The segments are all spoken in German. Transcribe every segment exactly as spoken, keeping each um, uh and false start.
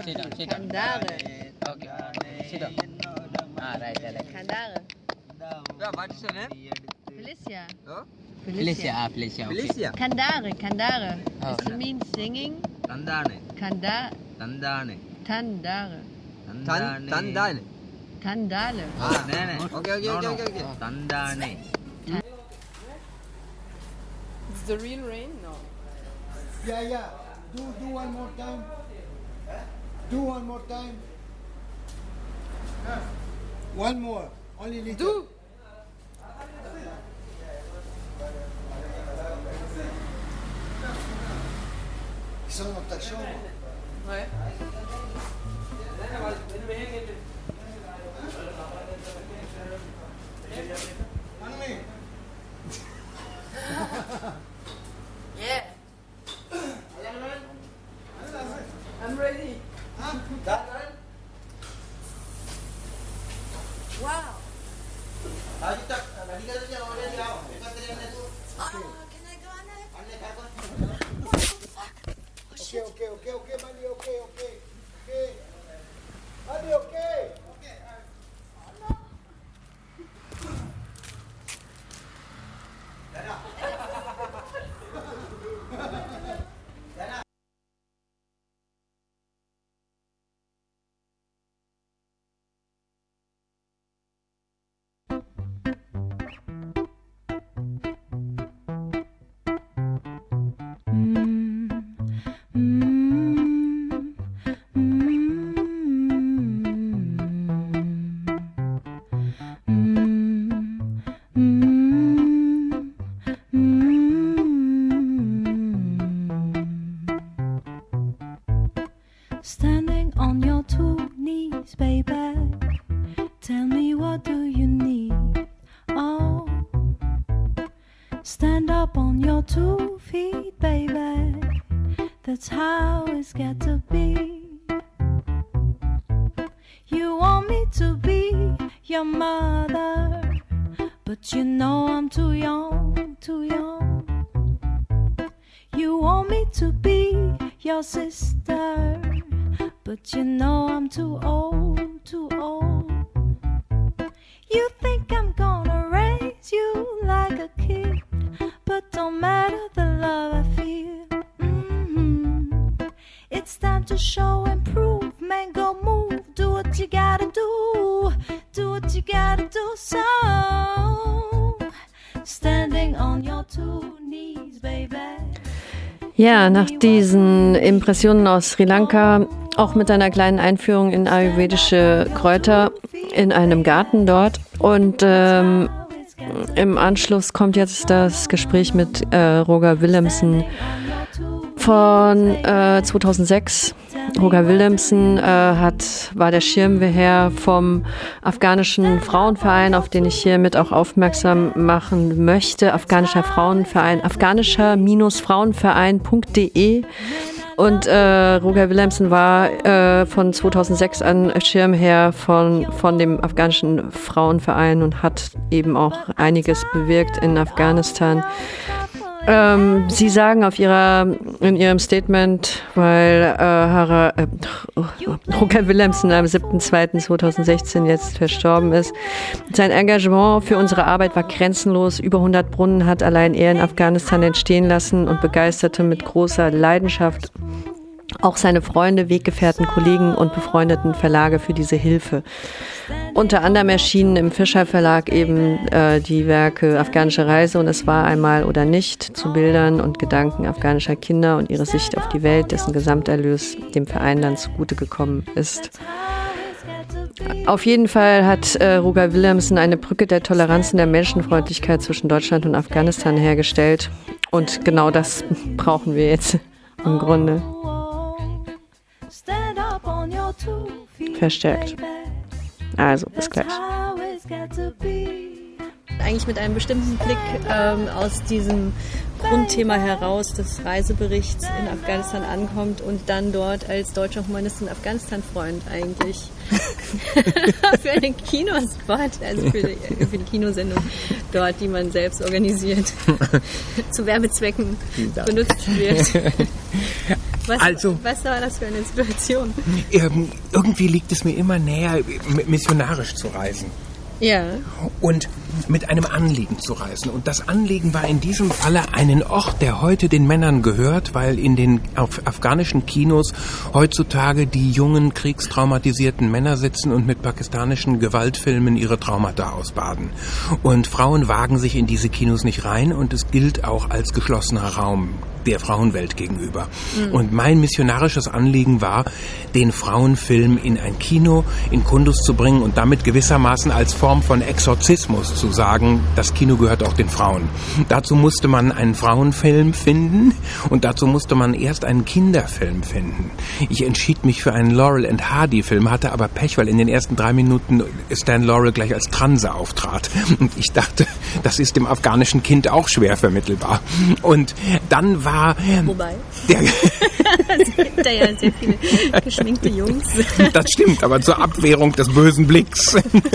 Sit down, sit down. Kandare. Okay, sit down. Ah, right, right. Kandare. Yeah, what is your name? Felicia. Oh? Felicia, ah, Felicia, okay. Felicia. Kandare, Kandare. Oh. Does it mean singing? Tandane. Kanda, Tandane. Tandare. Tan, Tandane. Tandale. Ah, nee, nee. Okay, okay, okay, okay, okay. Tandane. It's the real rain? No. Yeah, yeah. Do do one more time. Do one more time. One more. Only little. Do! Ils sont dans ta chambre. Ouais. Anne-Marie. Yeah. I'm ready. Wow. Oh, can I go on there? Okay, okay, okay, okay, buddy, okay, okay, okay. Buddy, okay. Standing on your two knees, baby. Tell me, what do you need? Oh, stand up on your two feet, baby. That's how it's got to be. You want me to be your mother, but you know I'm too young, too young. You want me to be your sister, but you know I'm too old, too old. You think I'm gonna raise you like a kid, but don't matter the love I feel. Mm-hmm. It's time to show and prove, man, go move. Do what you gotta do, do what you gotta do. So, standing on your two knees, baby. Ja, nach diesen Impressionen aus Sri Lanka, auch mit einer kleinen Einführung in ayurvedische Kräuter in einem Garten dort. Und ähm, im Anschluss kommt jetzt das Gespräch mit äh, Roger Willemsen von äh, zweitausendsechs. Roger Willemsen äh, hat, war der Schirmherr vom afghanischen Frauenverein, auf den ich hiermit auch aufmerksam machen möchte. Afghanischer Frauenverein, afghanischer-frauenverein punkt de. Und äh, Roger Willemsen war äh, von zweitausendsechs an Schirmherr von, von dem afghanischen Frauenverein und hat eben auch einiges bewirkt in Afghanistan. Ähm, Sie sagen auf ihrer, in Ihrem Statement, weil äh, Hara, äh, Roger Willemsen am siebten zweiten zweitausendsechzehn jetzt verstorben ist, sein Engagement für unsere Arbeit war grenzenlos. Über hundert Brunnen hat allein er in Afghanistan entstehen lassen und begeisterte mit großer Leidenschaft auch seine Freunde, Weggefährten, Kollegen und befreundeten Verlage für diese Hilfe. Unter anderem erschienen im Fischer Verlag eben äh, die Werke Afghanische Reise und Es war einmal oder nicht zu Bildern und Gedanken afghanischer Kinder und ihre Sicht auf die Welt, dessen Gesamterlös dem Verein dann zugute gekommen ist. Auf jeden Fall hat äh, Roger Willemsen eine Brücke der Toleranz und der Menschenfreundlichkeit zwischen Deutschland und Afghanistan hergestellt. Und genau das brauchen wir jetzt im Grunde. Verstärkt. Also, bis gleich. Eigentlich mit einem bestimmten Blick ähm, aus diesem Grundthema heraus des Reiseberichts in Afghanistan ankommt und dann dort als deutscher Humanist und Afghanistan-Freund eigentlich für einen Kinospot, also für die, für die Kinosendung dort, die man selbst organisiert, zu Werbezwecken benutzt wird. Was, Also- was war das für eine Situation? Ähm, irgendwie liegt es mir immer näher, m- missionarisch zu reisen. Ja. Und mit einem Anliegen zu reisen. Und das Anliegen war in diesem Falle einen Ort, der heute den Männern gehört, weil in den af- afghanischen Kinos heutzutage die jungen, kriegstraumatisierten Männer sitzen und mit pakistanischen Gewaltfilmen ihre Traumata ausbaden. Und Frauen wagen sich in diese Kinos nicht rein und es gilt auch als geschlossener Raum der Frauenwelt gegenüber. Mhm. Und mein missionarisches Anliegen war, den Frauenfilm in ein Kino, in Kunduz zu bringen und damit gewissermaßen als Form von Exorzismus zu sagen, das Kino gehört auch den Frauen. Dazu musste man einen Frauenfilm finden und dazu musste man erst einen Kinderfilm finden. Ich entschied mich für einen Laurel and Hardy Film, hatte aber Pech, weil in den ersten drei Minuten Stan Laurel gleich als Transe auftrat. Und ich dachte, das ist dem afghanischen Kind auch schwer vermittelbar. Und dann war Wobei. der Es gibt da ja sehr viele geschminkte Jungs. Das stimmt, aber zur Abwehrung des bösen Blicks.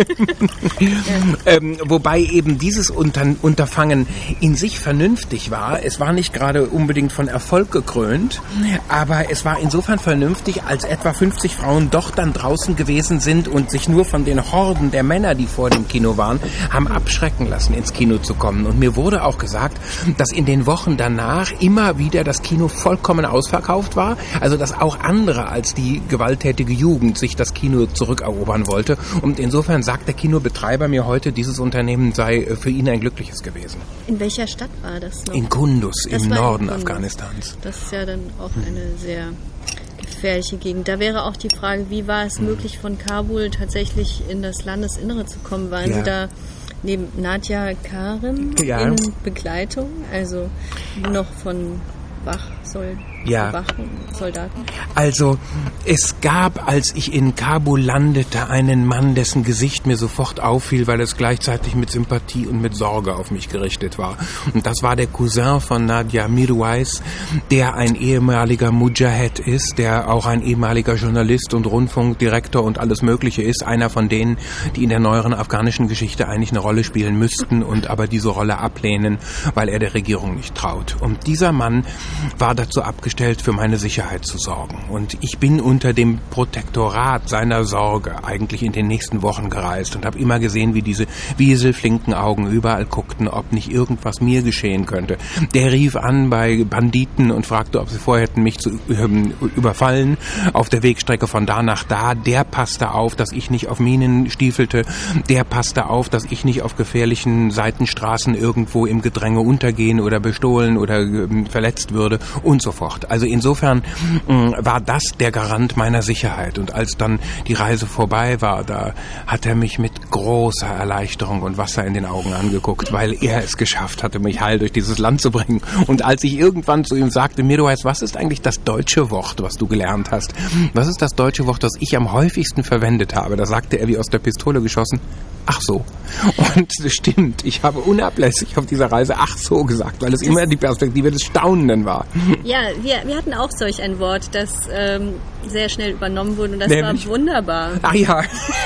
ähm, wobei eben dieses Unter- Unterfangen in sich vernünftig war. Es war nicht gerade unbedingt von Erfolg gekrönt, aber es war insofern vernünftig, als etwa fünfzig Frauen doch dann draußen gewesen sind und sich nur von den Horden der Männer, die vor dem Kino waren, haben abschrecken lassen, ins Kino zu kommen. Und mir wurde auch gesagt, dass in den Wochen danach immer wieder das Kino vollkommen ausverkauft war, also dass auch andere als die gewalttätige Jugend sich das Kino zurückerobern wollte. Und insofern sagt der Kinobetreiber mir heute, dieses Unternehmen sei für ihn ein glückliches gewesen. In welcher Stadt war das noch? In Kunduz, Das im war in Norden Kunduz. Afghanistans. Das ist ja dann auch eine sehr gefährliche Gegend. Da wäre auch die Frage, wie war es möglich, von Kabul tatsächlich in das Landesinnere zu kommen? Waren Ja. Sie da neben Nadja Karim Ja. in Begleitung, also noch von Wachsold Ja. Wachen, Soldaten? Also, es gab, als ich in Kabul landete, einen Mann, dessen Gesicht mir sofort auffiel, weil es gleichzeitig mit Sympathie und mit Sorge auf mich gerichtet war. Und das war der Cousin von Nadia Mirwais, der ein ehemaliger Mujahid ist, der auch ein ehemaliger Journalist und Rundfunkdirektor und alles Mögliche ist. Einer von denen, die in der neueren afghanischen Geschichte eigentlich eine Rolle spielen müssten und aber diese Rolle ablehnen, weil er der Regierung nicht traut. Und dieser Mann war dazu abgestellt, für meine Sicherheit zu sorgen. Und ich bin unter dem Protektorat seiner Sorge eigentlich in den nächsten Wochen gereist und habe immer gesehen, wie diese wieselflinken Augen überall guckten, ob nicht irgendwas mir geschehen könnte. Der rief an bei Banditen und fragte, ob sie vorhätten, mich zu ähm, überfallen auf der Wegstrecke von da nach da. Der passte auf, dass ich nicht auf Minen stiefelte. Der passte auf, dass ich nicht auf gefährlichen Seitenstraßen irgendwo im Gedränge untergehen oder bestohlen oder ähm, verletzt würde und so fort. Also insofern mh, war das der Garant meiner Sicherheit. Und als dann die Reise vorbei war, da hat er mich mit großer Erleichterung und Wasser in den Augen angeguckt, weil er es geschafft hatte, mich heil durch dieses Land zu bringen. Und als ich irgendwann zu ihm sagte, Mirwais, was ist eigentlich das deutsche Wort, was du gelernt hast? Was ist das deutsche Wort, das ich am häufigsten verwendet habe? Da sagte er wie aus der Pistole geschossen, ach so. Und das stimmt, ich habe unablässig auf dieser Reise ach so gesagt, weil es immer die Perspektive des Staunenden war. Ja, wir, wir hatten auch solch ein Wort, das ähm, sehr schnell übernommen wurde und das Nämlich? war wunderbar. Ah ja,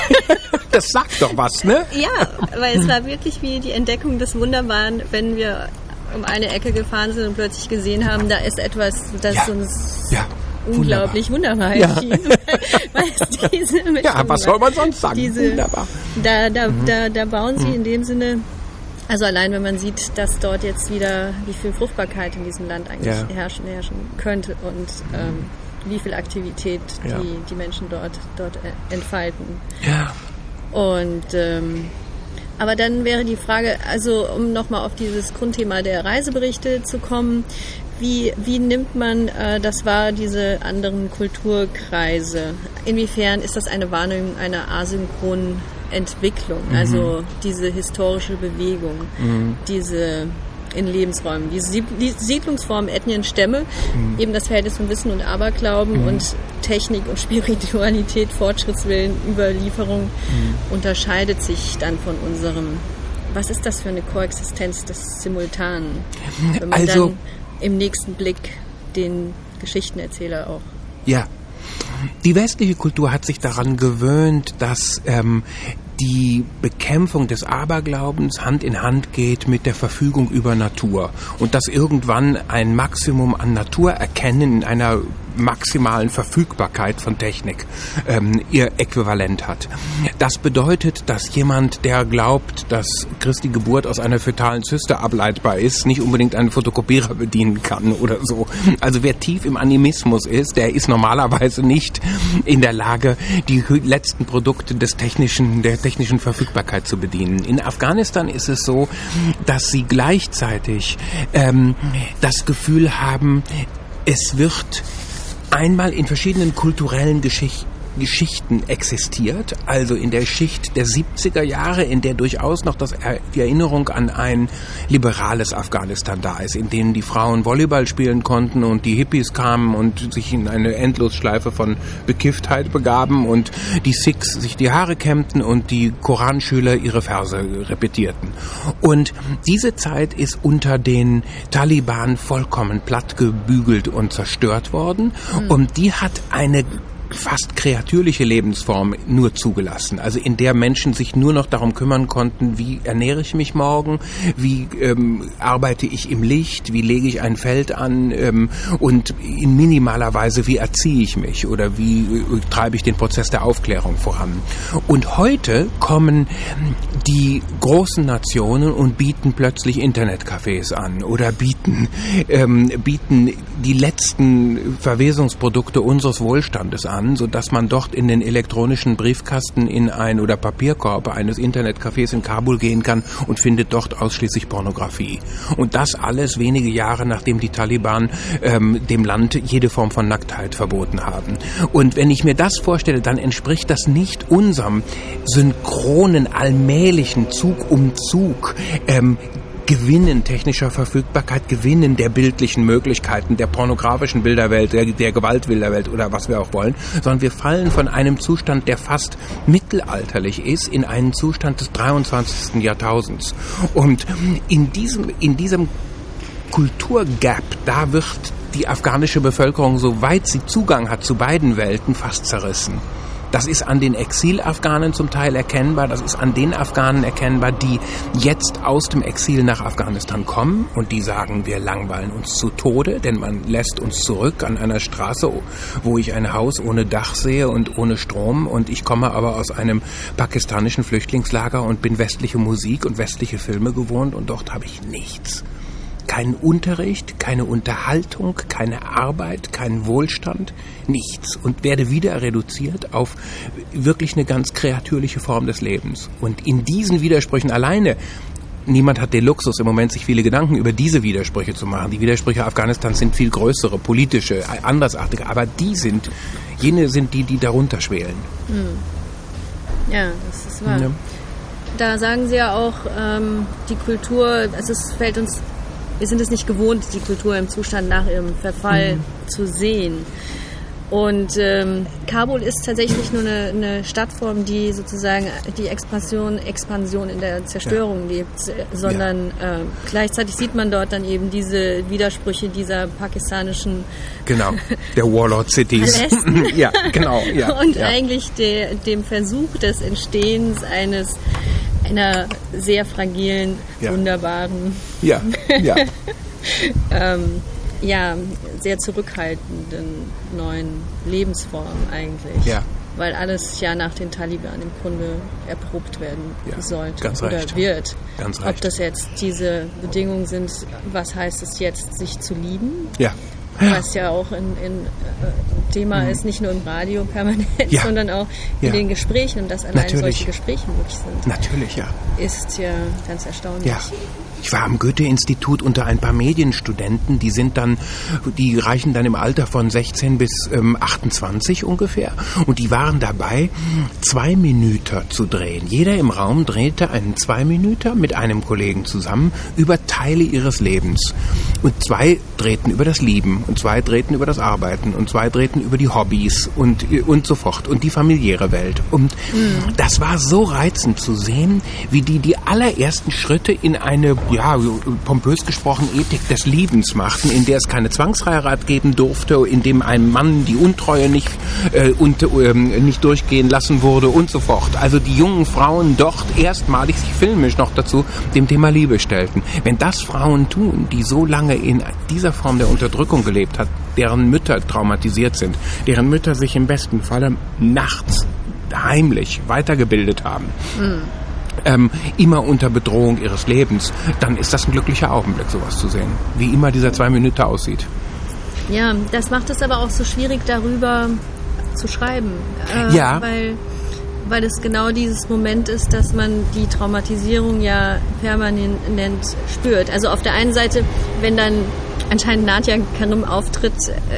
das sagt doch was, ne? Ja, weil es war wirklich wie die Entdeckung des Wunderbaren, wenn wir um eine Ecke gefahren sind und plötzlich gesehen haben, da ist etwas, das Ja. uns Ja. unglaublich wunderbar Ja. erschien. Weil es diese Ja, was soll man sonst sagen? Diese, Wunderbar. Da, da, da, da bauen sie in dem Sinne, also allein wenn man sieht, dass dort jetzt wieder, wie viel Fruchtbarkeit in diesem Land eigentlich Ja. herrschen, herrschen könnte und ähm, wie viel Aktivität Ja. die, die Menschen dort, dort äh, entfalten. Ja. Und ähm, aber dann wäre die Frage, also um nochmal auf dieses Grundthema der Reiseberichte zu kommen, wie, wie nimmt man äh, das wahr, diese anderen Kulturkreise? Inwiefern ist das eine Wahrnehmung einer asynchronen Entwicklung, Mhm. also diese historische Bewegung, Mhm. diese in Lebensräumen, diese Sied- die Siedlungsformen, Ethnien, Stämme, Mhm. eben das Verhältnis von Wissen und Aberglauben Mhm. und Technik und Spiritualität, Fortschrittswillen, Überlieferung Mhm. unterscheidet sich dann von unserem. Was ist das für eine Koexistenz des Simultanen? Wenn man Also- dann im nächsten Blick den Geschichtenerzähler auch. Ja. Die westliche Kultur hat sich daran gewöhnt, dass ähm, die Bekämpfung des Aberglaubens Hand in Hand geht mit der Verfügung über Natur und dass irgendwann ein Maximum an Naturerkennen in einer maximalen Verfügbarkeit von Technik ähm, ihr Äquivalent hat. Das bedeutet, dass jemand, der glaubt, dass Christi Geburt aus einer fötalen Zyste ableitbar ist, nicht unbedingt einen Fotokopierer bedienen kann oder so. Also wer tief im Animismus ist, der ist normalerweise nicht in der Lage, die letzten Produkte des technischen, der technischen Verfügbarkeit zu bedienen. In Afghanistan ist es so, dass sie gleichzeitig ähm, das Gefühl haben, es wird einmal in verschiedenen kulturellen Geschichten Geschichten existiert, also in der Schicht der siebziger Jahre, in der durchaus noch das, die Erinnerung an ein liberales Afghanistan da ist, in dem die Frauen Volleyball spielen konnten und die Hippies kamen und sich in eine Endlosschleife von Bekifftheit begaben und die Sikhs sich die Haare kämmten und die Koranschüler ihre Verse repetierten. Und diese Zeit ist unter den Taliban vollkommen plattgebügelt und zerstört worden, mhm. und die hat eine fast kreatürliche Lebensform nur zugelassen, also in der Menschen sich nur noch darum kümmern konnten, wie ernähre ich mich morgen, wie ähm, arbeite ich im Licht, wie lege ich ein Feld an ähm, und in minimaler Weise, wie erziehe ich mich oder wie äh, treibe ich den Prozess der Aufklärung voran. Und heute kommen die großen Nationen und bieten plötzlich Internetcafés an oder bieten, ähm, bieten die letzten Verwesungsprodukte unseres Wohlstandes an, sodass man dort in den elektronischen Briefkasten in ein oder Papierkorb eines Internetcafés in Kabul gehen kann und findet dort ausschließlich Pornografie. Und das alles wenige Jahre, nachdem die Taliban ähm, dem Land jede Form von Nacktheit verboten haben. Und wenn ich mir das vorstelle, dann entspricht das nicht unserem synchronen, allmählichen Zug um Zug ähm, Gewinnen technischer Verfügbarkeit, Gewinnen der bildlichen Möglichkeiten, der pornografischen Bilderwelt, der, der Gewaltbilderwelt oder was wir auch wollen, sondern wir fallen von einem Zustand, der fast mittelalterlich ist, in einen Zustand des dreiundzwanzigsten Jahrtausends. Und in diesem, in diesem Kulturgap, da wird die afghanische Bevölkerung, soweit sie Zugang hat zu beiden Welten, fast zerrissen. Das ist an den Exil-Afghanen zum Teil erkennbar, das ist an den Afghanen erkennbar, die jetzt aus dem Exil nach Afghanistan kommen und die sagen, wir langweilen uns zu Tode, denn man lässt uns zurück an einer Straße, wo ich ein Haus ohne Dach sehe und ohne Strom, und ich komme aber aus einem pakistanischen Flüchtlingslager und bin westliche Musik und westliche Filme gewohnt und dort habe ich nichts. Keinen Unterricht, keine Unterhaltung, keine Arbeit, keinen Wohlstand, nichts. Und werde wieder reduziert auf wirklich eine ganz kreatürliche Form des Lebens. Und in diesen Widersprüchen alleine, niemand hat den Luxus im Moment, sich viele Gedanken über diese Widersprüche zu machen. Die Widersprüche Afghanistans sind viel größere, politische, andersartige, aber die sind, jene sind die, die darunter schwelen. Ja, das ist wahr. Ja. Da sagen Sie ja auch, ähm, die Kultur, also es fällt uns, wir sind es nicht gewohnt, die Kultur im Zustand nach ihrem Verfall mhm. zu sehen. Und ähm, Kabul ist tatsächlich nur eine, eine Stadtform, die sozusagen die Expansion, Expansion in der Zerstörung ja. lebt, sondern ja. äh, gleichzeitig sieht man dort dann eben diese Widersprüche dieser pakistanischen genau der Warlord Cities ja genau ja. und ja. eigentlich der, dem Versuch des Entstehens eines einer sehr fragilen, ja. wunderbaren, ja, ja. ähm, ja, sehr zurückhaltenden neuen Lebensform eigentlich. Ja. Weil alles ja nach den Taliban im Grunde erprobt werden ja, sollte ganz oder recht. wird. Ganz Ob recht. das jetzt diese Bedingungen sind, was heißt es jetzt, sich zu lieben? Ja. Was ja auch ein Thema mhm. ist, nicht nur im Radio permanent, ja. sondern auch in ja. den Gesprächen. Und dass allein Natürlich. solche Gespräche möglich sind. Natürlich, ja. Ist ja ganz erstaunlich. Ja. Ich war am Goethe-Institut unter ein paar Medienstudenten, die sind dann, die reichen dann im Alter von sechzehn bis ähm, achtundzwanzig ungefähr, und die waren dabei, zwei Minüter zu drehen. Jeder im Raum drehte einen zwei Minüter mit einem Kollegen zusammen über Teile ihres Lebens. Und zwei drehten über das Lieben, und zwei drehten über das Arbeiten, und zwei drehten berichten über die Hobbys und, und so fort und die familiäre Welt. Und mhm. das war so reizend zu sehen, wie die die allerersten Schritte in eine, ja, pompös gesprochen, Ethik des Liebens machten, in der es keine Zwangsheirat geben durfte, in dem ein Mann die Untreue nicht, äh, und, äh, nicht durchgehen lassen wurde und so fort. Also die jungen Frauen dort erstmalig sich filmisch noch dazu dem Thema Liebe stellten. Wenn das Frauen tun, die so lange in dieser Form der Unterdrückung gelebt hat, deren Mütter traumatisiert sind, deren Mütter sich im besten Falle nachts heimlich weitergebildet haben, mhm. ähm, immer unter Bedrohung ihres Lebens, dann ist das ein glücklicher Augenblick, sowas zu sehen. Wie immer dieser zwei Minuten aussieht. Ja, das macht es aber auch so schwierig, darüber zu schreiben. Äh, ja. Weil, weil es genau dieses Moment ist, dass man die Traumatisierung ja permanent spürt. Also auf der einen Seite, wenn dann anscheinend Nadia Karim auftritt,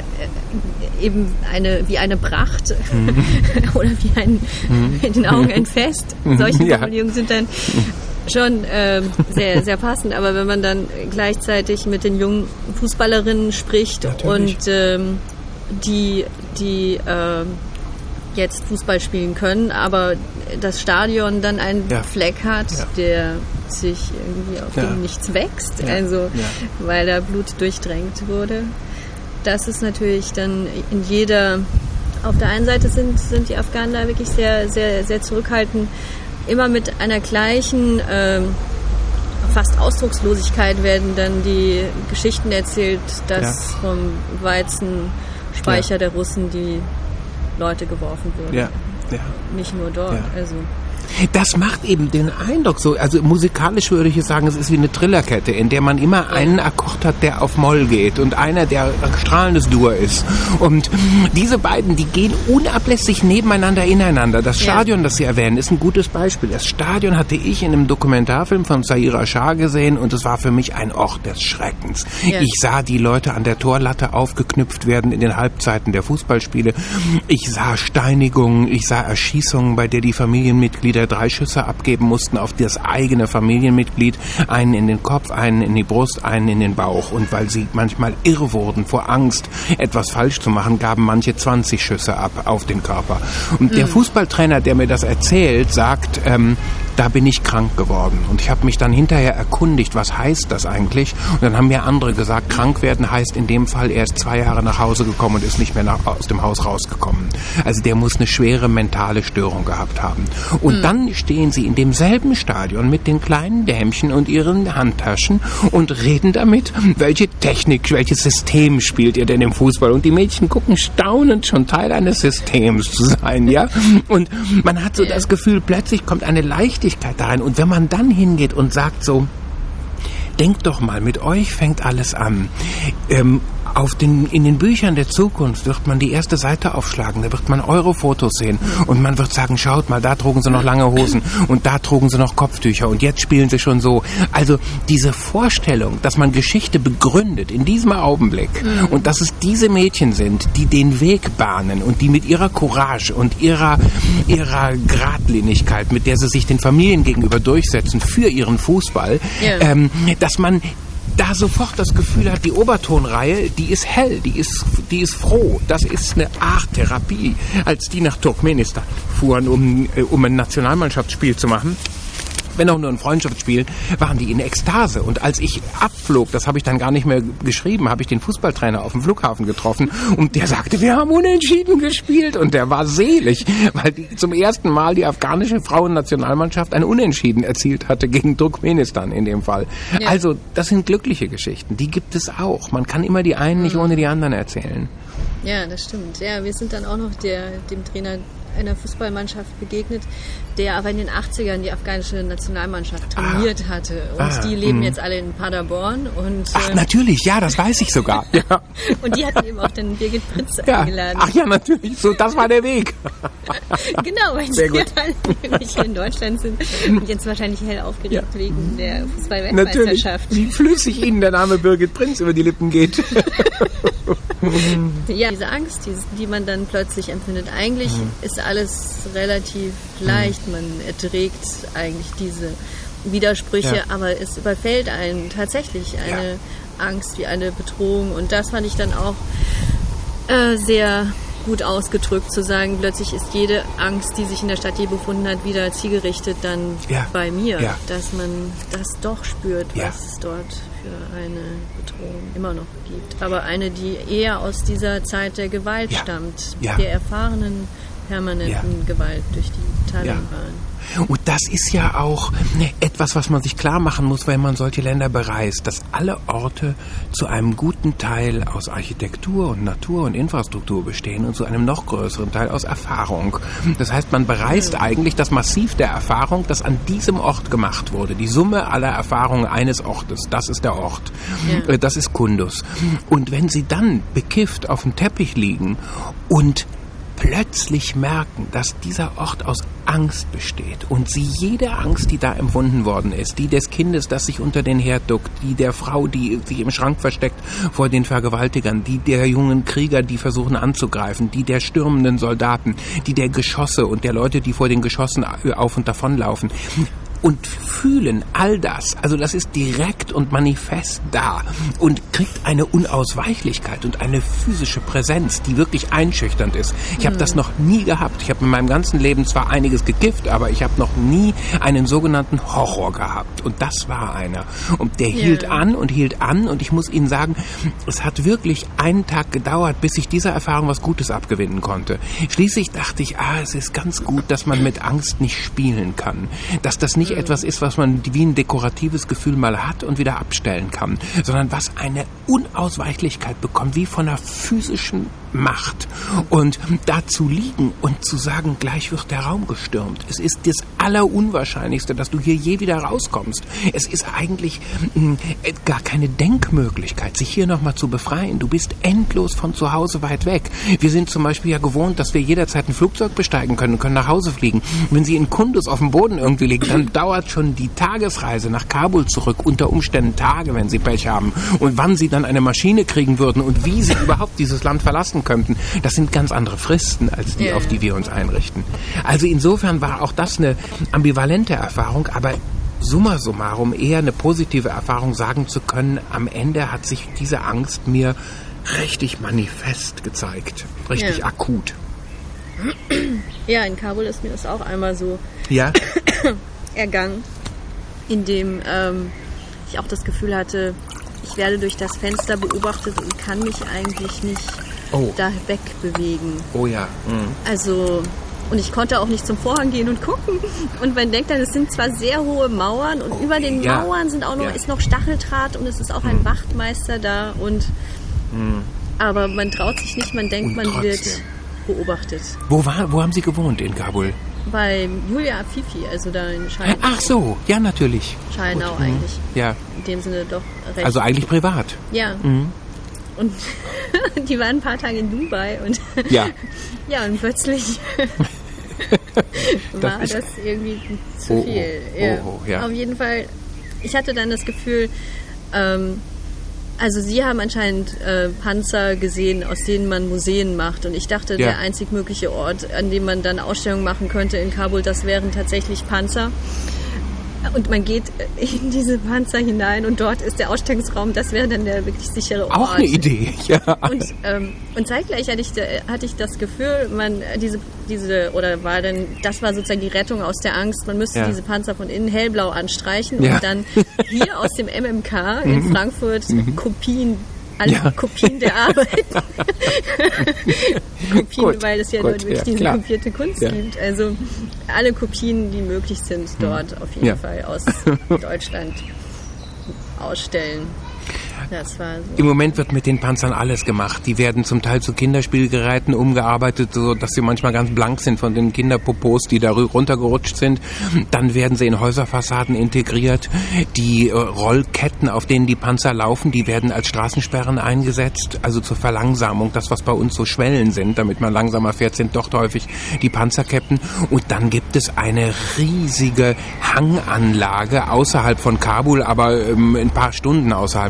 äh, eben eine, wie eine Pracht mhm. oder wie ein, mhm. in den Augen ein Fest. Solche ja. Formulierungen sind dann schon äh, sehr, sehr passend. Aber wenn man dann gleichzeitig mit den jungen Fußballerinnen spricht Natürlich. und ähm, die, die äh, jetzt Fußball spielen können, aber das Stadion dann einen ja. Fleck hat, ja. der sich irgendwie auf ja. dem nichts wächst, ja. also ja. weil da Blut durchdrängt wurde. Das ist natürlich dann in jeder, auf der einen Seite sind, sind die Afghanen da wirklich sehr, sehr, sehr zurückhaltend, immer mit einer gleichen ähm, fast Ausdruckslosigkeit werden dann die Geschichten erzählt, dass ja. vom Weizenspeicher ja. der Russen die Leute geworfen wurden. Ja. Ja. Nicht nur dort, ja. also... Das macht eben den Eindruck so, also musikalisch würde ich jetzt sagen, es ist wie eine Trillerkette, in der man immer einen Akkord hat, der auf Moll geht und einer, der strahlendes Dur ist. Und diese beiden, die gehen unablässig nebeneinander ineinander. Das Stadion, ja. das Sie erwähnen, ist ein gutes Beispiel. Das Stadion hatte ich in einem Dokumentarfilm von Zahira Shah gesehen und es war für mich ein Ort des Schreckens. Ja. Ich sah die Leute an der Torlatte aufgeknüpft werden in den Halbzeiten der Fußballspiele. Ich sah Steinigungen, ich sah Erschießungen, bei der die Familienmitglieder drei Schüsse abgeben mussten auf das eigene Familienmitglied, einen in den Kopf, einen in die Brust, einen in den Bauch. Und weil sie manchmal irr wurden vor Angst, etwas falsch zu machen, gaben manche zwanzig Schüsse ab auf den Körper. Und mhm. der Fußballtrainer, der mir das erzählt, sagt, ähm, da bin ich krank geworden. Und ich habe mich dann hinterher erkundigt, was heißt das eigentlich? Und dann haben mir andere gesagt, krank werden heißt in dem Fall, er ist zwei Jahre nach Hause gekommen und ist nicht mehr nach, aus dem Haus rausgekommen. Also der muss eine schwere mentale Störung gehabt haben. Und mhm. dann stehen sie in demselben Stadion mit den kleinen Dämchen und ihren Handtaschen und reden damit, welche Technik, welches System spielt ihr denn im Fußball? Und die Mädchen gucken staunend, schon Teil eines Systems zu sein, ja? Und man hat so das Gefühl, plötzlich kommt eine Leichtigkeit da rein. Und wenn man dann hingeht und sagt so, denkt doch mal, mit euch fängt alles an. Ähm, auf den, in den Büchern der Zukunft wird man die erste Seite aufschlagen, da wird man eure Fotos sehen und man wird sagen, schaut mal, da trugen sie noch lange Hosen und da trugen sie noch Kopftücher und jetzt spielen sie schon so. Also diese Vorstellung, dass man Geschichte begründet in diesem Augenblick mhm. und dass es diese Mädchen sind, die den Weg bahnen und die mit ihrer Courage und ihrer, ihrer Gradlinigkeit, mit der sie sich den Familien gegenüber durchsetzen für ihren Fußball, yeah. ähm, dass man da sofort das Gefühl hat, die Obertonreihe, die ist hell, die ist, die ist froh. Das ist eine Art Therapie. Als die nach Turkmenistan fuhren, um, um ein Nationalmannschaftsspiel zu machen, wenn auch nur ein Freundschaftsspiel, waren die in Ekstase. Und als ich abflog, das habe ich dann gar nicht mehr geschrieben, habe ich den Fußballtrainer auf dem Flughafen getroffen und der sagte, wir haben unentschieden gespielt und der war selig, weil die, zum ersten Mal die afghanische Frauennationalmannschaft ein Unentschieden erzielt hatte gegen Turkmenistan in dem Fall. Ja. Also das sind glückliche Geschichten, die gibt es auch. Man kann immer die einen nicht ohne die anderen erzählen. Ja, das stimmt. Ja, wir sind dann auch noch der, dem Trainer einer Fußballmannschaft begegnet, der aber in den achtzigern die afghanische Nationalmannschaft trainiert ah. hatte. Und ah. die leben mh. jetzt alle in Paderborn. Und, Ach, äh, natürlich, ja, das weiß ich sogar. Ja. Und die hatten eben auch den Birgit Prinz ja. eingeladen. Ach ja, natürlich, so, das war der Weg. Genau, weil sie alle hier in Deutschland sind und jetzt wahrscheinlich hell aufgeregt ja. wegen der Fußball-Weltmeisterschaft. Wie flüssig Ihnen der Name Birgit Prinz über die Lippen geht. Ja, diese Angst, die, die man dann plötzlich empfindet. Eigentlich mhm. ist alles relativ leicht. Man erträgt eigentlich diese Widersprüche, ja. aber es überfällt einen tatsächlich eine ja. Angst wie eine Bedrohung. Und das fand ich dann auch äh, sehr gut ausgedrückt, zu sagen, plötzlich ist jede Angst, die sich in der Stadt je befunden hat, wieder zielgerichtet dann Ja. bei mir. Ja. Dass man das doch spürt, Ja. was es dort für eine Bedrohung immer noch gibt. Aber eine, die eher aus dieser Zeit der Gewalt Ja. stammt, Ja. der erfahrenen permanenten Ja. Gewalt durch die Taliban. Und das ist ja auch etwas, was man sich klar machen muss, wenn man solche Länder bereist, dass alle Orte zu einem guten Teil aus Architektur und Natur und Infrastruktur bestehen und zu einem noch größeren Teil aus Erfahrung. Das heißt, man bereist ja. eigentlich das Massiv der Erfahrung, das an diesem Ort gemacht wurde. Die Summe aller Erfahrungen eines Ortes, das ist der Ort. Ja. Das ist Kunduz. Und wenn sie dann bekifft auf dem Teppich liegen und plötzlich merken, dass dieser Ort aus Angst besteht und sie jede Angst, die da empfunden worden ist, die des Kindes, das sich unter den Herd duckt, die der Frau, die sich im Schrank versteckt vor den Vergewaltigern, die der jungen Krieger, die versuchen anzugreifen, die der stürmenden Soldaten, die der Geschosse und der Leute, die vor den Geschossen auf und davonlaufen, und fühlen all das, also das ist direkt und manifest da und kriegt eine Unausweichlichkeit und eine physische Präsenz, die wirklich einschüchternd ist. Ich habe das noch nie gehabt. Ich habe in meinem ganzen Leben zwar einiges gekifft, aber ich habe noch nie einen sogenannten Horror gehabt. Und das war einer. Und der yeah. hielt an und hielt an und ich muss Ihnen sagen, es hat wirklich einen Tag gedauert, bis ich dieser Erfahrung was Gutes abgewinnen konnte. Schließlich dachte ich, ah, es ist ganz gut, dass man mit Angst nicht spielen kann. Dass das nicht etwas ist, was man wie ein dekoratives Gefühl mal hat und wieder abstellen kann, sondern was eine Unausweichlichkeit bekommt, wie von einer physischen Macht. Und da zu liegen und zu sagen, gleich wird der Raum gestürmt. Es ist das Allerunwahrscheinlichste, dass du hier je wieder rauskommst. Es ist eigentlich mh, gar keine Denkmöglichkeit, sich hier nochmal zu befreien. Du bist endlos von zu Hause weit weg. Wir sind zum Beispiel ja gewohnt, dass wir jederzeit ein Flugzeug besteigen können und können nach Hause fliegen. Wenn sie in Kunduz auf dem Boden irgendwie liegen, dann dauert schon die Tagesreise nach Kabul zurück, unter Umständen Tage, wenn sie Pech haben. Und wann sie dann eine Maschine kriegen würden und wie sie überhaupt dieses Land verlassen könnten, das sind ganz andere Fristen, als die, yeah. auf die wir uns einrichten. Also insofern war auch das eine ambivalente Erfahrung, aber summa summarum eher eine positive Erfahrung, sagen zu können, am Ende hat sich diese Angst mir richtig manifest gezeigt, richtig ja. akut. Ja, in Kabul ist mir das auch einmal so ja? ergangen, indem ähm, ich auch das Gefühl hatte, ich werde durch das Fenster beobachtet und kann mich eigentlich nicht oh. da wegbewegen. Oh ja. Mhm. Also, und ich konnte auch nicht zum Vorhang gehen und gucken. Und man denkt dann, es sind zwar sehr hohe Mauern und oh, über den ja. Mauern sind auch noch, ja. ist noch Stacheldraht und es ist auch ein mhm. Wachtmeister da. Und mhm. aber man traut sich nicht, man denkt, und man trotzdem. wird beobachtet. Wo, war, wo haben Sie gewohnt in Kabul? Bei Julia Afifi, also da in Schallnau. Ach so, ja natürlich. Schallnau Gut. eigentlich. Ja. In dem Sinne doch recht. Also eigentlich privat. Ja. Mhm. Und die waren ein paar Tage in Dubai und ja, ja und plötzlich war das, das irgendwie zu oh, viel. Oh, ja. oh, oh, ja. Auf jeden Fall, ich hatte dann das Gefühl, ähm, also Sie haben anscheinend äh, Panzer gesehen, aus denen man Museen macht. Und ich dachte, ja. der einzig mögliche Ort, an dem man dann Ausstellungen machen könnte in Kabul, das wären tatsächlich Panzer. Und man geht in diese Panzer hinein und dort ist der Ausstellungsraum, das wäre dann der wirklich sichere Ort. Auch eine Idee, ja. Und, ähm, und zeitgleich hatte ich, hatte ich das Gefühl, man diese, diese, oder war dann, das war sozusagen die Rettung aus der Angst, man müsste ja. diese Panzer von innen hellblau anstreichen ja. und dann hier aus dem M M K in Frankfurt Kopien, alle ja. Kopien der Arbeit. Kopien, gut, weil es ja gut, dort wirklich ja, diese klar. kopierte Kunst ja. gibt. Also alle Kopien, die möglich sind, dort auf jeden ja. Fall aus Deutschland ausstellen. Das war so. Im Moment wird mit den Panzern alles gemacht. Die werden zum Teil zu Kinderspielgeräten umgearbeitet, so dass sie manchmal ganz blank sind von den Kinderpopos, die da runtergerutscht sind. Dann werden sie in Häuserfassaden integriert. Die äh, Rollketten, auf denen die Panzer laufen, die werden als Straßensperren eingesetzt, also zur Verlangsamung. Das, was bei uns so Schwellen sind, damit man langsamer fährt, sind dort häufig die Panzerketten. Und dann gibt es eine riesige Hanganlage außerhalb von Kabul, aber ähm, ein paar Stunden außerhalb von Kabul,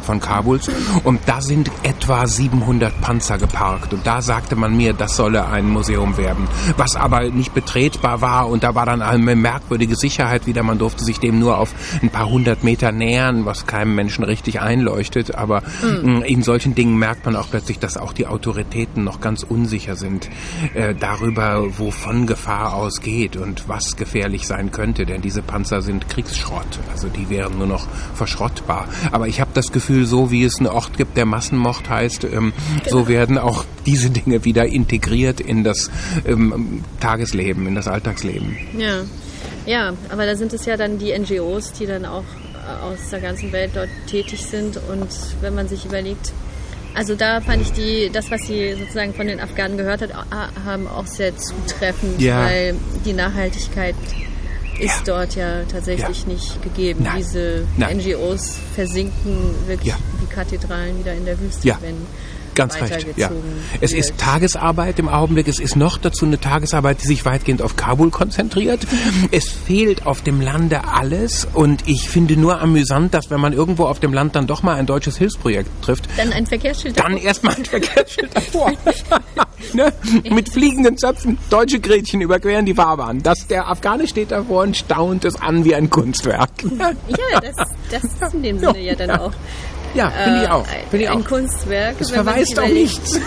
Kabuls. Und da sind etwa siebenhundert Panzer geparkt. Und da sagte man mir, das solle ein Museum werden. Was aber nicht betretbar war. Und da war dann eine merkwürdige Sicherheit wieder. Man durfte sich dem nur auf ein paar hundert Meter nähern, was keinem Menschen richtig einleuchtet. Aber mhm. in solchen Dingen merkt man auch plötzlich, dass auch die Autoritäten noch ganz unsicher sind äh, darüber, wovon Gefahr ausgeht und was gefährlich sein könnte. Denn diese Panzer sind Kriegsschrott. Also die wären nur noch verschrottbar. Aber ich habe das Gefühl, so wie es einen Ort gibt, der Massenmord heißt, ähm, genau. so werden auch diese Dinge wieder integriert in das ähm, Tagesleben, in das Alltagsleben. Ja. ja, aber da sind es ja dann die N G Os, die dann auch aus der ganzen Welt dort tätig sind. Und wenn man sich überlegt, also da fand ich die, das, was Sie sozusagen von den Afghanen gehört hat, haben auch sehr zutreffend, ja. weil die Nachhaltigkeit ist ja. dort ja tatsächlich ja. nicht gegeben. Nein. Diese Nein. N G Os versinken wirklich ja. wie Kathedralen wieder in der Wüste, ja. wenn Ganz recht, ja. Es wird. ist Tagesarbeit im Augenblick. Es ist noch dazu eine Tagesarbeit, die sich weitgehend auf Kabul konzentriert. Es fehlt auf dem Lande alles. Und ich finde nur amüsant, dass wenn man irgendwo auf dem Land dann doch mal ein deutsches Hilfsprojekt trifft, dann ein Verkehrsschild Dann erstmal ein Verkehrsschild davor. ne? Mit fliegenden Zöpfen, deutsche Gretchen überqueren die Fahrbahn. Das, der Afghane steht davor und staunt es an wie ein Kunstwerk. ja, das, das ist in dem Sinne ja dann auch. Ja, finde ich auch. Find ich ein auch. Kunstwerk. Es verweist auf nichts.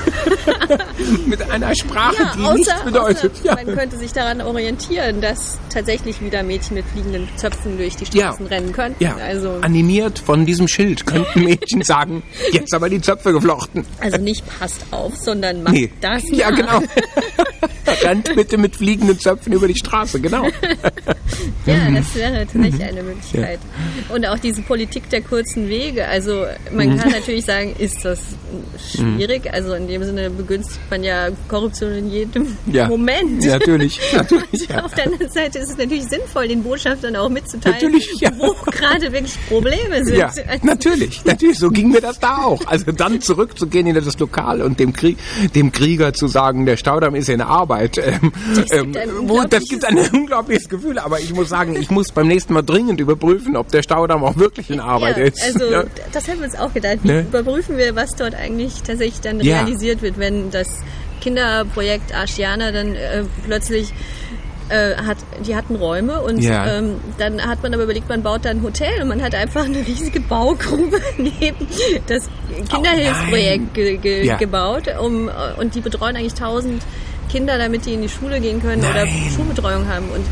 Mit einer Sprache, ja, die außer, nichts bedeutet. Außer, ja. Man könnte sich daran orientieren, dass tatsächlich wieder Mädchen mit fliegenden Zöpfen durch die Straßen ja. rennen könnten. Ja. Also animiert von diesem Schild könnten Mädchen sagen, jetzt aber die Zöpfe geflochten. Also nicht passt auf, sondern macht nee. das nach. Ja, genau. Rennt bitte mit fliegenden Zöpfen über die Straße, genau. Ja, das wäre tatsächlich eine Möglichkeit. Ja. Und auch diese Politik der kurzen Wege. Also man kann natürlich sagen, ist das schwierig? Also in dem Sinne begünstigt man ja Korruption in jedem ja. Moment. Ja, natürlich. natürlich ja. Auf der anderen Seite ist es natürlich sinnvoll, den Botschaftern auch mitzuteilen, natürlich, ja. wo gerade wirklich Probleme sind. Ja, also natürlich, natürlich. So ging mir das da auch. Also dann zurückzugehen in das Lokal und dem, Krieg, dem Krieger zu sagen, der Staudamm ist in Arbeit. Ähm, das, ähm, wo, das gibt ein unglaubliches Gefühl. Aber ich muss sagen, ich muss beim nächsten Mal dringend überprüfen, ob der Staudamm auch wirklich in Arbeit ja, ist. Also ja. das haben wir uns auch gedacht. Wie ne? überprüfen wir, was dort eigentlich tatsächlich dann ja. realisiert wird, wenn das Kinderprojekt Ashiana dann äh, plötzlich äh, hat, die hatten Räume und ja. ähm, dann hat man aber überlegt, man baut da ein Hotel und man hat einfach eine riesige Baugrube neben das Kinderhilfsprojekt oh ge- ge- ja. gebaut um, und die betreuen eigentlich tausend Kinder, damit die in die Schule gehen können nein. oder Schulbetreuung haben und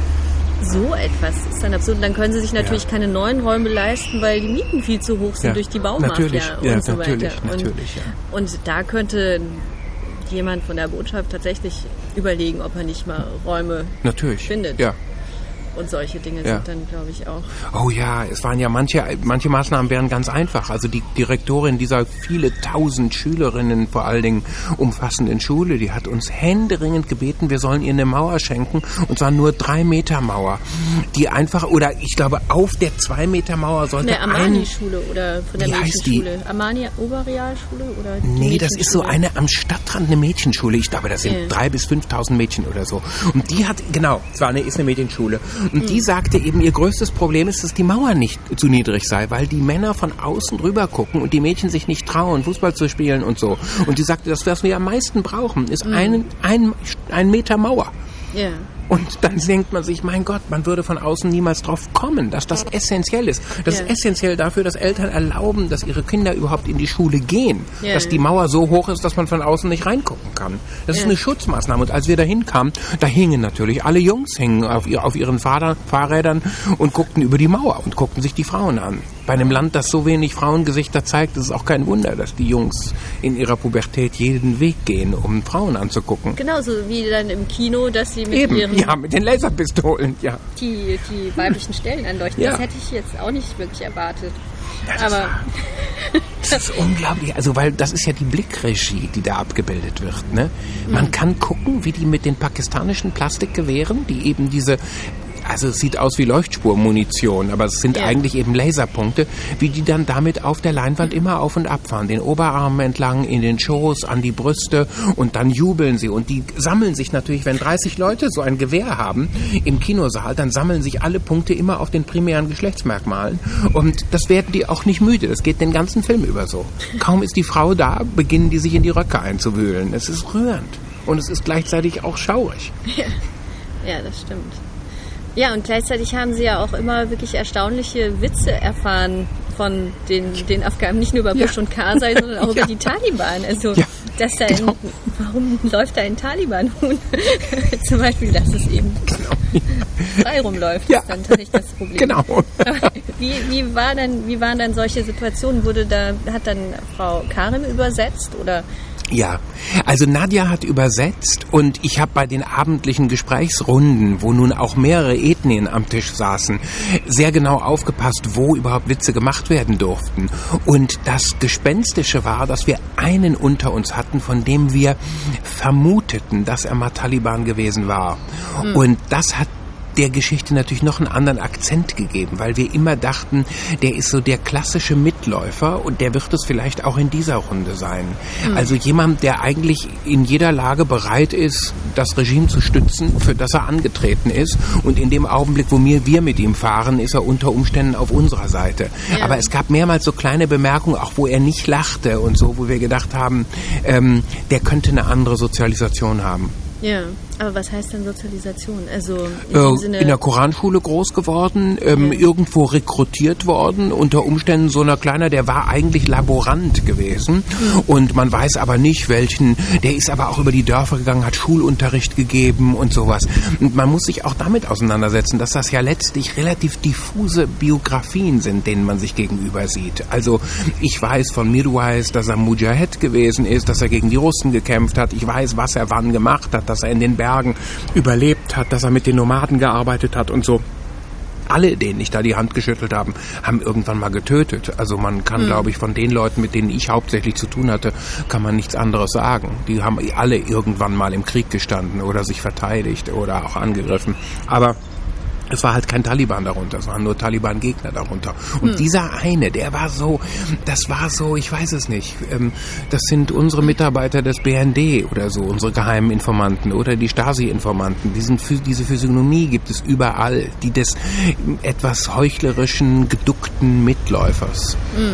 so etwas ist dann absurd. Und dann können sie sich natürlich ja. keine neuen Räume leisten, weil die Mieten viel zu hoch sind ja. durch die Baumafia natürlich. und ja, so natürlich, weiter. Und, natürlich, ja. und da könnte jemand von der Botschaft tatsächlich überlegen, ob er nicht mal Räume natürlich. findet. Ja. Und solche Dinge ja. sind dann, glaube ich, auch. Oh ja, es waren ja manche, manche Maßnahmen wären ganz einfach. Also die Direktorin dieser viele tausend Schülerinnen vor allen Dingen umfassenden Schule, die hat uns händeringend gebeten, wir sollen ihr eine Mauer schenken. Und zwar nur drei Meter Mauer. Die einfach, oder ich glaube, auf der zwei Meter Mauer sollte eine Amani-Schule oder von der wie Mädchenschule. Amani Oberrealschule oder die Nee, das ist so eine am Stadtrand eine Mädchenschule. Ich glaube, das sind yeah. drei bis fünftausend Mädchen oder so. Und die hat, genau, es war eine, ist eine Mädchenschule. Und die sagte eben, ihr größtes Problem ist, dass die Mauer nicht zu niedrig sei, weil die Männer von außen rüber gucken und die Mädchen sich nicht trauen, Fußball zu spielen und so. Und die sagte, das, was wir am meisten brauchen, ist mhm. ein, ein, ein Meter Mauer. Ja. Yeah. Und dann denkt man sich, mein Gott, man würde von außen niemals drauf kommen, dass das essentiell ist. Das yeah. ist essentiell dafür, dass Eltern erlauben, dass ihre Kinder überhaupt in die Schule gehen. Yeah. Dass die Mauer so hoch ist, dass man von außen nicht reingucken kann. Das yeah. ist eine Schutzmaßnahme. Und als wir da hinkamen, da hingen natürlich alle Jungs hingen auf, ihr, auf ihren Fahr- Fahrrädern und guckten über die Mauer und guckten sich die Frauen an. Bei einem Land, das so wenig Frauengesichter zeigt, ist es auch kein Wunder, dass die Jungs in ihrer Pubertät jeden Weg gehen, um Frauen anzugucken. Genauso wie dann im Kino, dass sie mit Eben, ihren... ja, mit den Laserpistolen, ja. Die, die weiblichen Stellen anleuchten. Ja. Das hätte ich jetzt auch nicht wirklich erwartet. Ja, das Aber war, das ist unglaublich. Also, weil das ist ja die Blickregie, die da abgebildet wird. Ne? Man mhm. kann gucken, wie die mit den pakistanischen Plastikgewehren, die eben diese also es sieht aus wie Leuchtspurmunition, aber es sind Ja. eigentlich eben Laserpunkte, wie die dann damit auf der Leinwand immer auf und ab fahren, den Oberarm entlang, in den Schoß, an die Brüste und dann jubeln sie und die sammeln sich natürlich, wenn dreißig Leute so ein Gewehr haben im Kinosaal, dann sammeln sich alle Punkte immer auf den primären Geschlechtsmerkmalen und das werden die auch nicht müde, das geht den ganzen Film über so. Kaum ist die Frau da, beginnen die sich in die Röcke einzuwühlen. Es ist rührend und es ist gleichzeitig auch schaurig. Ja. Ja, das stimmt. Ja, und gleichzeitig haben sie ja auch immer wirklich erstaunliche Witze erfahren von den, den Afghanen, nicht nur über Bush Ja. und Karzai, sondern auch Ja. über die Taliban. Also, Ja, dass da genau. ein, warum läuft da ein Taliban-Huhn? Zum Beispiel, dass es eben frei rumläuft, Ja. ist dann tatsächlich das Problem. Genau. Aber wie, wie, war dann, wie waren dann solche Situationen? Wurde da, hat dann Frau Karim übersetzt oder? Ja, also Nadja hat übersetzt und ich habe bei den abendlichen Gesprächsrunden, wo nun auch mehrere Ethnien am Tisch saßen, sehr genau aufgepasst, wo überhaupt Witze gemacht werden durften. Und das Gespenstische war, dass wir einen unter uns hatten, von dem wir vermuteten, dass er mal Taliban gewesen war. Mhm. Und das hat der Geschichte natürlich noch einen anderen Akzent gegeben, weil wir immer dachten, der ist so der klassische Mitläufer und der wird es vielleicht auch in dieser Runde sein. Mhm. Also jemand, der eigentlich in jeder Lage bereit ist, das Regime zu stützen, für das er angetreten ist und in dem Augenblick, wo wir, wir mit ihm fahren, ist er unter Umständen auf unserer Seite. Ja. Aber es gab mehrmals so kleine Bemerkungen, auch wo er nicht lachte und so, wo wir gedacht haben, ähm, der könnte eine andere Sozialisation haben. Ja, aber was heißt denn Sozialisation? Also in, äh, dem Sinne in der Koranschule groß geworden, ähm, ja. irgendwo rekrutiert worden, unter Umständen so einer Kleiner, der war eigentlich Laborant gewesen mhm. und man weiß aber nicht welchen, der ist aber auch über die Dörfer gegangen, hat Schulunterricht gegeben und sowas. Und man muss sich auch damit auseinandersetzen, dass das ja letztlich relativ diffuse Biografien sind, denen man sich gegenüber sieht. Also ich weiß von Mirwais, dass er Mujahid gewesen ist, dass er gegen die Russen gekämpft hat, ich weiß, was er wann gemacht hat, dass er in den Bergen überlebt hat, dass er mit den Nomaden gearbeitet hat und so. Alle, denen ich da die Hand geschüttelt habe, haben irgendwann mal getötet. Also man kann, mhm. glaube ich, von den Leuten, mit denen ich hauptsächlich zu tun hatte, kann man nichts anderes sagen. Die haben alle irgendwann mal im Krieg gestanden oder sich verteidigt oder auch angegriffen. Aber es war halt kein Taliban darunter, es waren nur Taliban-Gegner darunter. Und hm. dieser eine, der war so, das war so, ich weiß es nicht, ähm, das sind unsere Mitarbeiter des B N D oder so, unsere geheimen Informanten oder die Stasi-Informanten. Diesen, diese Physiognomie gibt es überall, die des etwas heuchlerischen, geduckten Mitläufers. Hm.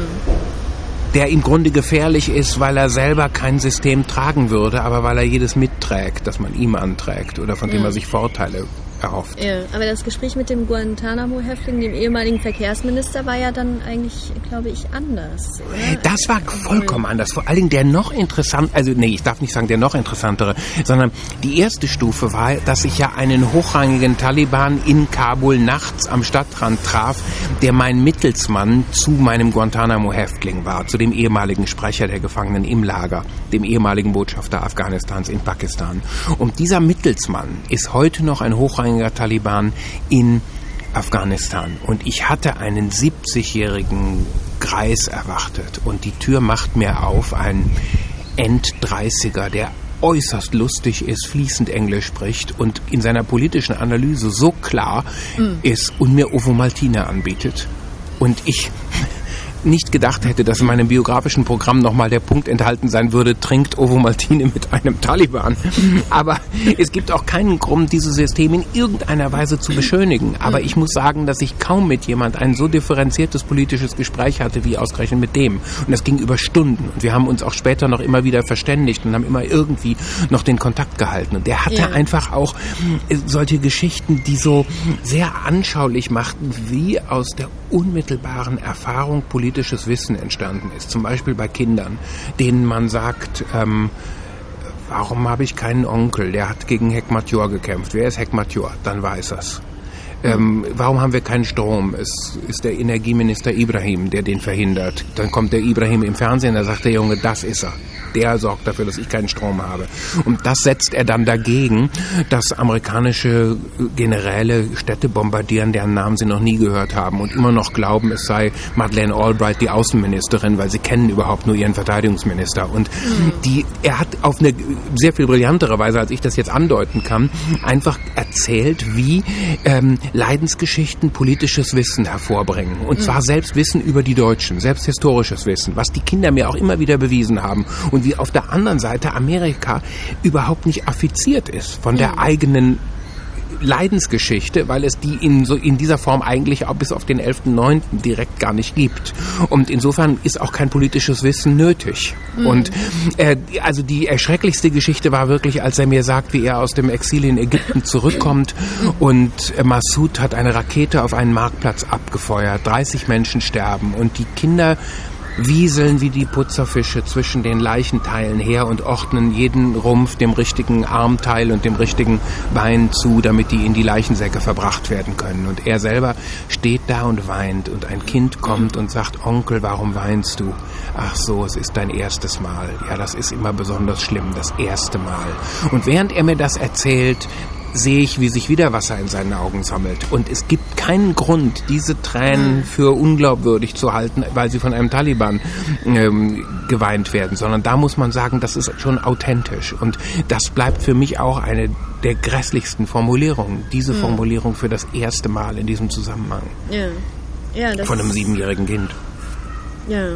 Der im Grunde gefährlich ist, weil er selber kein System tragen würde, aber weil er jedes mitträgt, das man ihm anträgt oder von hm. dem er sich Vorteile erhofft. Ja, aber das Gespräch mit dem Guantanamo-Häftling, dem ehemaligen Verkehrsminister, war ja dann eigentlich, glaube ich, anders, oder? Das war vollkommen anders. Vor allen Dingen der noch interessant, also nee, ich darf nicht sagen der noch interessantere, sondern die erste Stufe war, dass ich ja einen hochrangigen Taliban in Kabul nachts am Stadtrand traf, der mein Mittelsmann zu meinem Guantanamo-Häftling war, zu dem ehemaligen Sprecher der Gefangenen im Lager, dem ehemaligen Botschafter Afghanistans in Pakistan. Und dieser Mittelsmann ist heute noch ein hochrangiger Taliban in Afghanistan. Und ich hatte einen siebzigjährigen Greis erwartet. Und die Tür macht mir auf, ein Enddreißiger, der äußerst lustig ist, fließend Englisch spricht und in seiner politischen Analyse so klar mm. ist und mir Ovomaltine anbietet. Und ich nicht gedacht hätte, dass in meinem biografischen Programm nochmal der Punkt enthalten sein würde, trinkt Ovomaltine mit einem Taliban. Aber es gibt auch keinen Grund, dieses System in irgendeiner Weise zu beschönigen. Aber ich muss sagen, dass ich kaum mit jemand ein so differenziertes politisches Gespräch hatte, wie ausgerechnet mit dem. Und das ging über Stunden. Und wir haben uns auch später noch immer wieder verständigt und haben immer irgendwie noch den Kontakt gehalten. Und der hatte ja. einfach auch solche Geschichten, die so sehr anschaulich machten, wie aus der unmittelbaren Erfahrung politisches Wissen entstanden ist. Zum Beispiel bei Kindern, denen man sagt, ähm, warum habe ich keinen Onkel? Der hat gegen Hekmatyar gekämpft. Wer ist Hekmatyar? Dann weiß er's. Ähm, warum haben wir keinen Strom? Es ist der Energieminister Ibrahim, der den verhindert. Dann kommt der Ibrahim im Fernsehen, da sagt der Junge, das ist er. Der sorgt dafür, dass ich keinen Strom habe. Und das setzt er dann dagegen, dass amerikanische Generäle Städte bombardieren, deren Namen sie noch nie gehört haben und immer noch glauben, es sei Madeleine Albright, die Außenministerin, weil sie kennen überhaupt nur ihren Verteidigungsminister. Und mhm. die, er hat auf eine sehr viel brillantere Weise, als ich das jetzt andeuten kann, einfach erzählt, wie ähm, Leidensgeschichten politisches Wissen hervorbringen. Und zwar selbst Wissen über die Deutschen, selbst historisches Wissen, was die Kinder mir auch immer wieder bewiesen haben. Und wie auf der anderen Seite Amerika überhaupt nicht affiziert ist von der eigenen Leidensgeschichte, weil es die in so in dieser Form eigentlich auch bis auf den elften neunten direkt gar nicht gibt. Und insofern ist auch kein politisches Wissen nötig. Mhm. Und äh, also die erschrecklichste Geschichte war wirklich, als er mir sagt, wie er aus dem Exil in Ägypten zurückkommt und äh, Massoud hat eine Rakete auf einen Marktplatz abgefeuert, dreißig Menschen sterben und die Kinder wieseln wie die Putzerfische zwischen den Leichenteilen her und ordnen jeden Rumpf dem richtigen Armteil und dem richtigen Bein zu, damit die in die Leichensäcke verbracht werden können. Und er selber steht da und weint und ein Kind kommt und sagt, Onkel, warum weinst du? Ach so, es ist dein erstes Mal. Ja, das ist immer besonders schlimm, das erste Mal. Und während er mir das erzählt, sehe ich, wie sich wieder Wasser in seinen Augen sammelt. Und es gibt keinen Grund, diese Tränen für unglaubwürdig zu halten, weil sie von einem Taliban ähm, geweint werden, sondern da muss man sagen, das ist schon authentisch. Und das bleibt für mich auch eine der grässlichsten Formulierungen. Diese mhm. Formulierung für das erste Mal in diesem Zusammenhang. Ja. Ja, das von einem siebenjährigen Kind. Ja.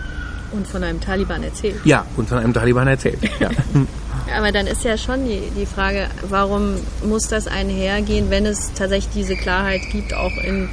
Und von einem Taliban erzählt. Ja, und von einem Taliban erzählt. Ja. Aber dann ist ja schon die, die Frage, warum muss das einhergehen, wenn es tatsächlich diese Klarheit gibt, auch in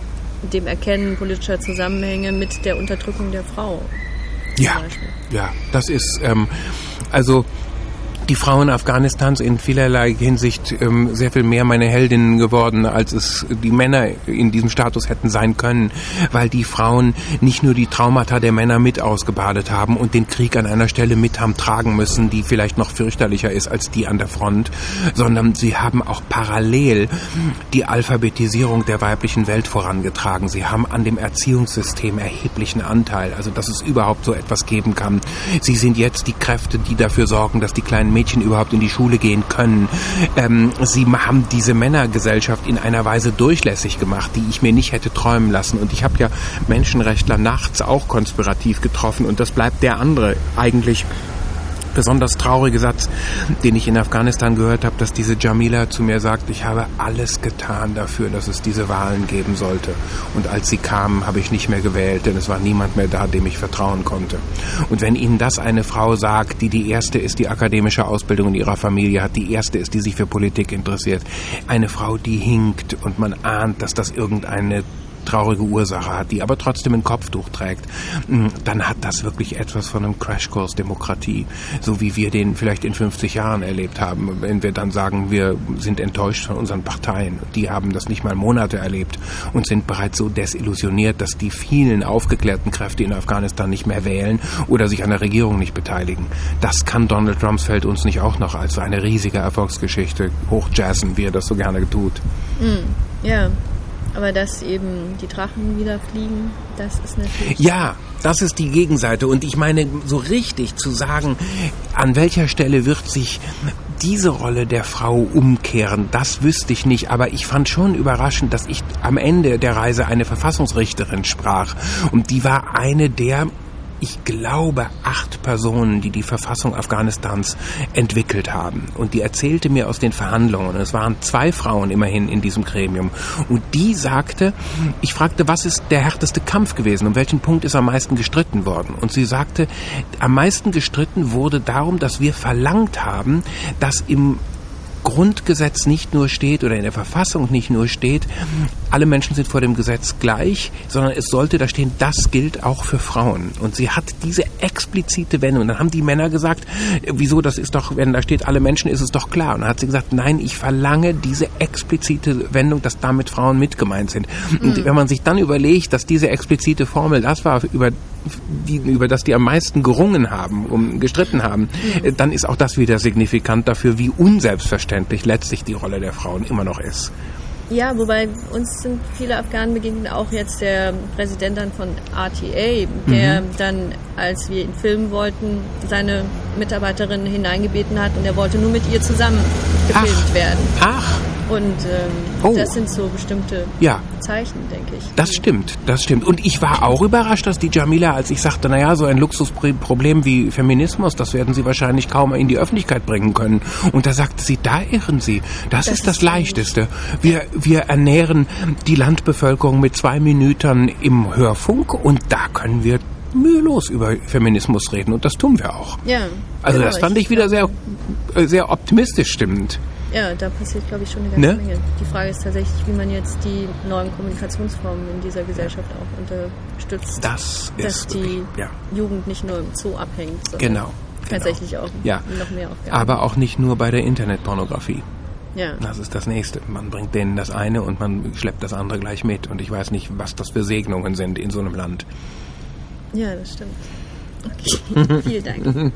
dem Erkennen politischer Zusammenhänge mit der Unterdrückung der Frau? Ja, ja, das ist, ähm, also die Frauen Afghanistans in vielerlei Hinsicht ähm, sehr viel mehr meine Heldinnen geworden, als es die Männer in diesem Status hätten sein können, weil die Frauen nicht nur die Traumata der Männer mit ausgebadet haben und den Krieg an einer Stelle mit haben tragen müssen, die vielleicht noch fürchterlicher ist als die an der Front, sondern sie haben auch parallel die Alphabetisierung der weiblichen Welt vorangetragen. Sie haben an dem Erziehungssystem erheblichen Anteil, also dass es überhaupt so etwas geben kann. Sie sind jetzt die Kräfte, die dafür sorgen, dass die kleinen Mädchen überhaupt in die Schule gehen können. Ähm, sie haben diese Männergesellschaft in einer Weise durchlässig gemacht, die ich mir nicht hätte träumen lassen. Und ich habe ja Menschenrechtler nachts auch konspirativ getroffen und das bleibt der andere eigentlich besonders traurige Satz, den ich in Afghanistan gehört habe, dass diese Jamila zu mir sagt, ich habe alles getan dafür, dass es diese Wahlen geben sollte. Und als sie kamen, habe ich nicht mehr gewählt, denn es war niemand mehr da, dem ich vertrauen konnte. Und wenn Ihnen das eine Frau sagt, die die erste ist, die akademische Ausbildung in ihrer Familie hat, die erste ist, die sich für Politik interessiert, eine Frau, die hinkt und man ahnt, dass das irgendeine traurige Ursache hat, die aber trotzdem ein Kopftuch trägt, dann hat das wirklich etwas von einem Crashkurs Demokratie, so wie wir den vielleicht in fünfzig Jahren erlebt haben, wenn wir dann sagen, wir sind enttäuscht von unseren Parteien. Die haben das nicht mal Monate erlebt und sind bereits so desillusioniert, dass die vielen aufgeklärten Kräfte in Afghanistan nicht mehr wählen oder sich an der Regierung nicht beteiligen. Das kann Donald Rumsfeld uns nicht auch noch als eine riesige Erfolgsgeschichte hochjazzen, wie er das so gerne tut. Mm, ja. Aber dass eben die Drachen wieder fliegen, das ist natürlich... Ja, das ist die Gegenseite. Und ich meine, so richtig zu sagen, an welcher Stelle wird sich diese Rolle der Frau umkehren, das wüsste ich nicht. Aber ich fand schon überraschend, dass ich am Ende der Reise eine Verfassungsrichterin sprach. Und die war eine der... ich glaube, acht Personen, die die Verfassung Afghanistans entwickelt haben. Und die erzählte mir aus den Verhandlungen, es waren zwei Frauen immerhin in diesem Gremium, und die sagte, ich fragte, was ist der härteste Kampf gewesen, um welchen Punkt ist am meisten gestritten worden? Und sie sagte, am meisten gestritten wurde darum, dass wir verlangt haben, dass im Grundgesetz nicht nur steht oder in der Verfassung nicht nur steht, alle Menschen sind vor dem Gesetz gleich, sondern es sollte da stehen, das gilt auch für Frauen. Und sie hat diese explizite Wendung. Und dann haben die Männer gesagt, wieso, das ist doch, wenn da steht, alle Menschen, ist es doch klar. Und dann hat sie gesagt, nein, ich verlange diese explizite Wendung, dass damit Frauen mit gemeint sind. Mhm. Und wenn man sich dann überlegt, dass diese explizite Formel das war, über die, über das die am meisten gerungen haben, um gestritten haben, mhm. dann ist auch das wieder signifikant dafür, wie unselbstverständlich letztlich die Rolle der Frauen immer noch ist. Ja, wobei uns sind viele Afghanen begegnet, auch jetzt der Präsident dann von R T A, der mhm. dann, als wir ihn filmen wollten, seine Mitarbeiterin hineingebeten hat und er wollte nur mit ihr zusammen gefilmt Ach. werden. Ach, Und ähm, Oh. das sind so bestimmte Ja. Zeichen, denke ich. Das stimmt, das stimmt. Und ich war auch überrascht, dass die Jamila, als ich sagte, naja, so ein Luxusproblem wie Feminismus, das werden Sie wahrscheinlich kaum in die Öffentlichkeit bringen können. Und da sagte sie, da irren Sie. Das, Das ist das ist Leichteste. Wir, wir ernähren die Landbevölkerung mit zwei Minütern im Hörfunk und da können wir mühelos über Feminismus reden. Und das tun wir auch. Ja. Also genau, das fand ich wieder sehr, äh, sehr optimistisch stimmend. Ja, da passiert, glaube ich, schon eine ganze Ne? Menge. Die Frage ist tatsächlich, wie man jetzt die neuen Kommunikationsformen in dieser Gesellschaft auch unterstützt. Das dass ist die wirklich, ja. Jugend nicht nur im Zoo abhängt, sondern Genau. tatsächlich auch Ja. noch mehr Aufgaben. Aber auch nicht nur bei der Internetpornografie. Ja. Das ist das Nächste. Man bringt denen das eine und man schleppt das andere gleich mit. Und ich weiß nicht, was das für Segnungen sind in so einem Land. Ja, das stimmt. Okay, vielen Dank.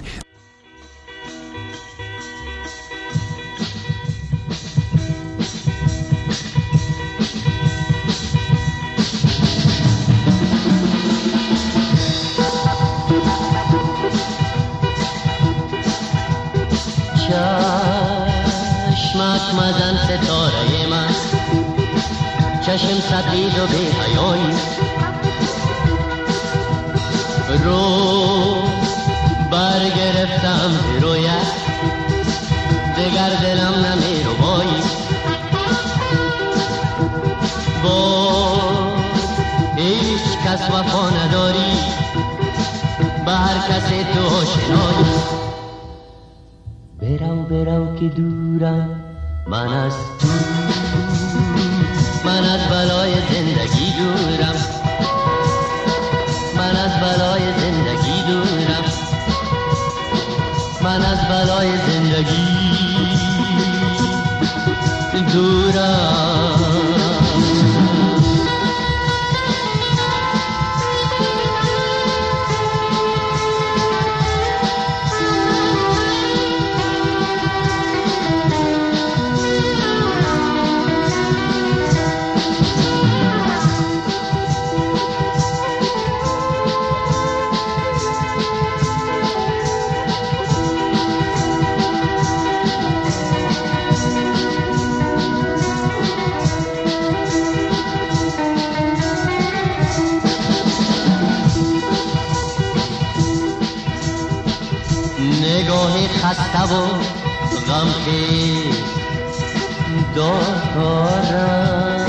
چشمت مزن ستاره من چشم سفید و بی حیایی رو برگرفتم به رویت دگر دلم نمی رو بایی با هیچ کس وفا نداری به هر کسی تو آشنایی برو برو که دورم من از تو من از بلای زندگی دورم من از بلای زندگی دورم من از بلای زندگی دورم نگاهی خسته و غمخیز دارم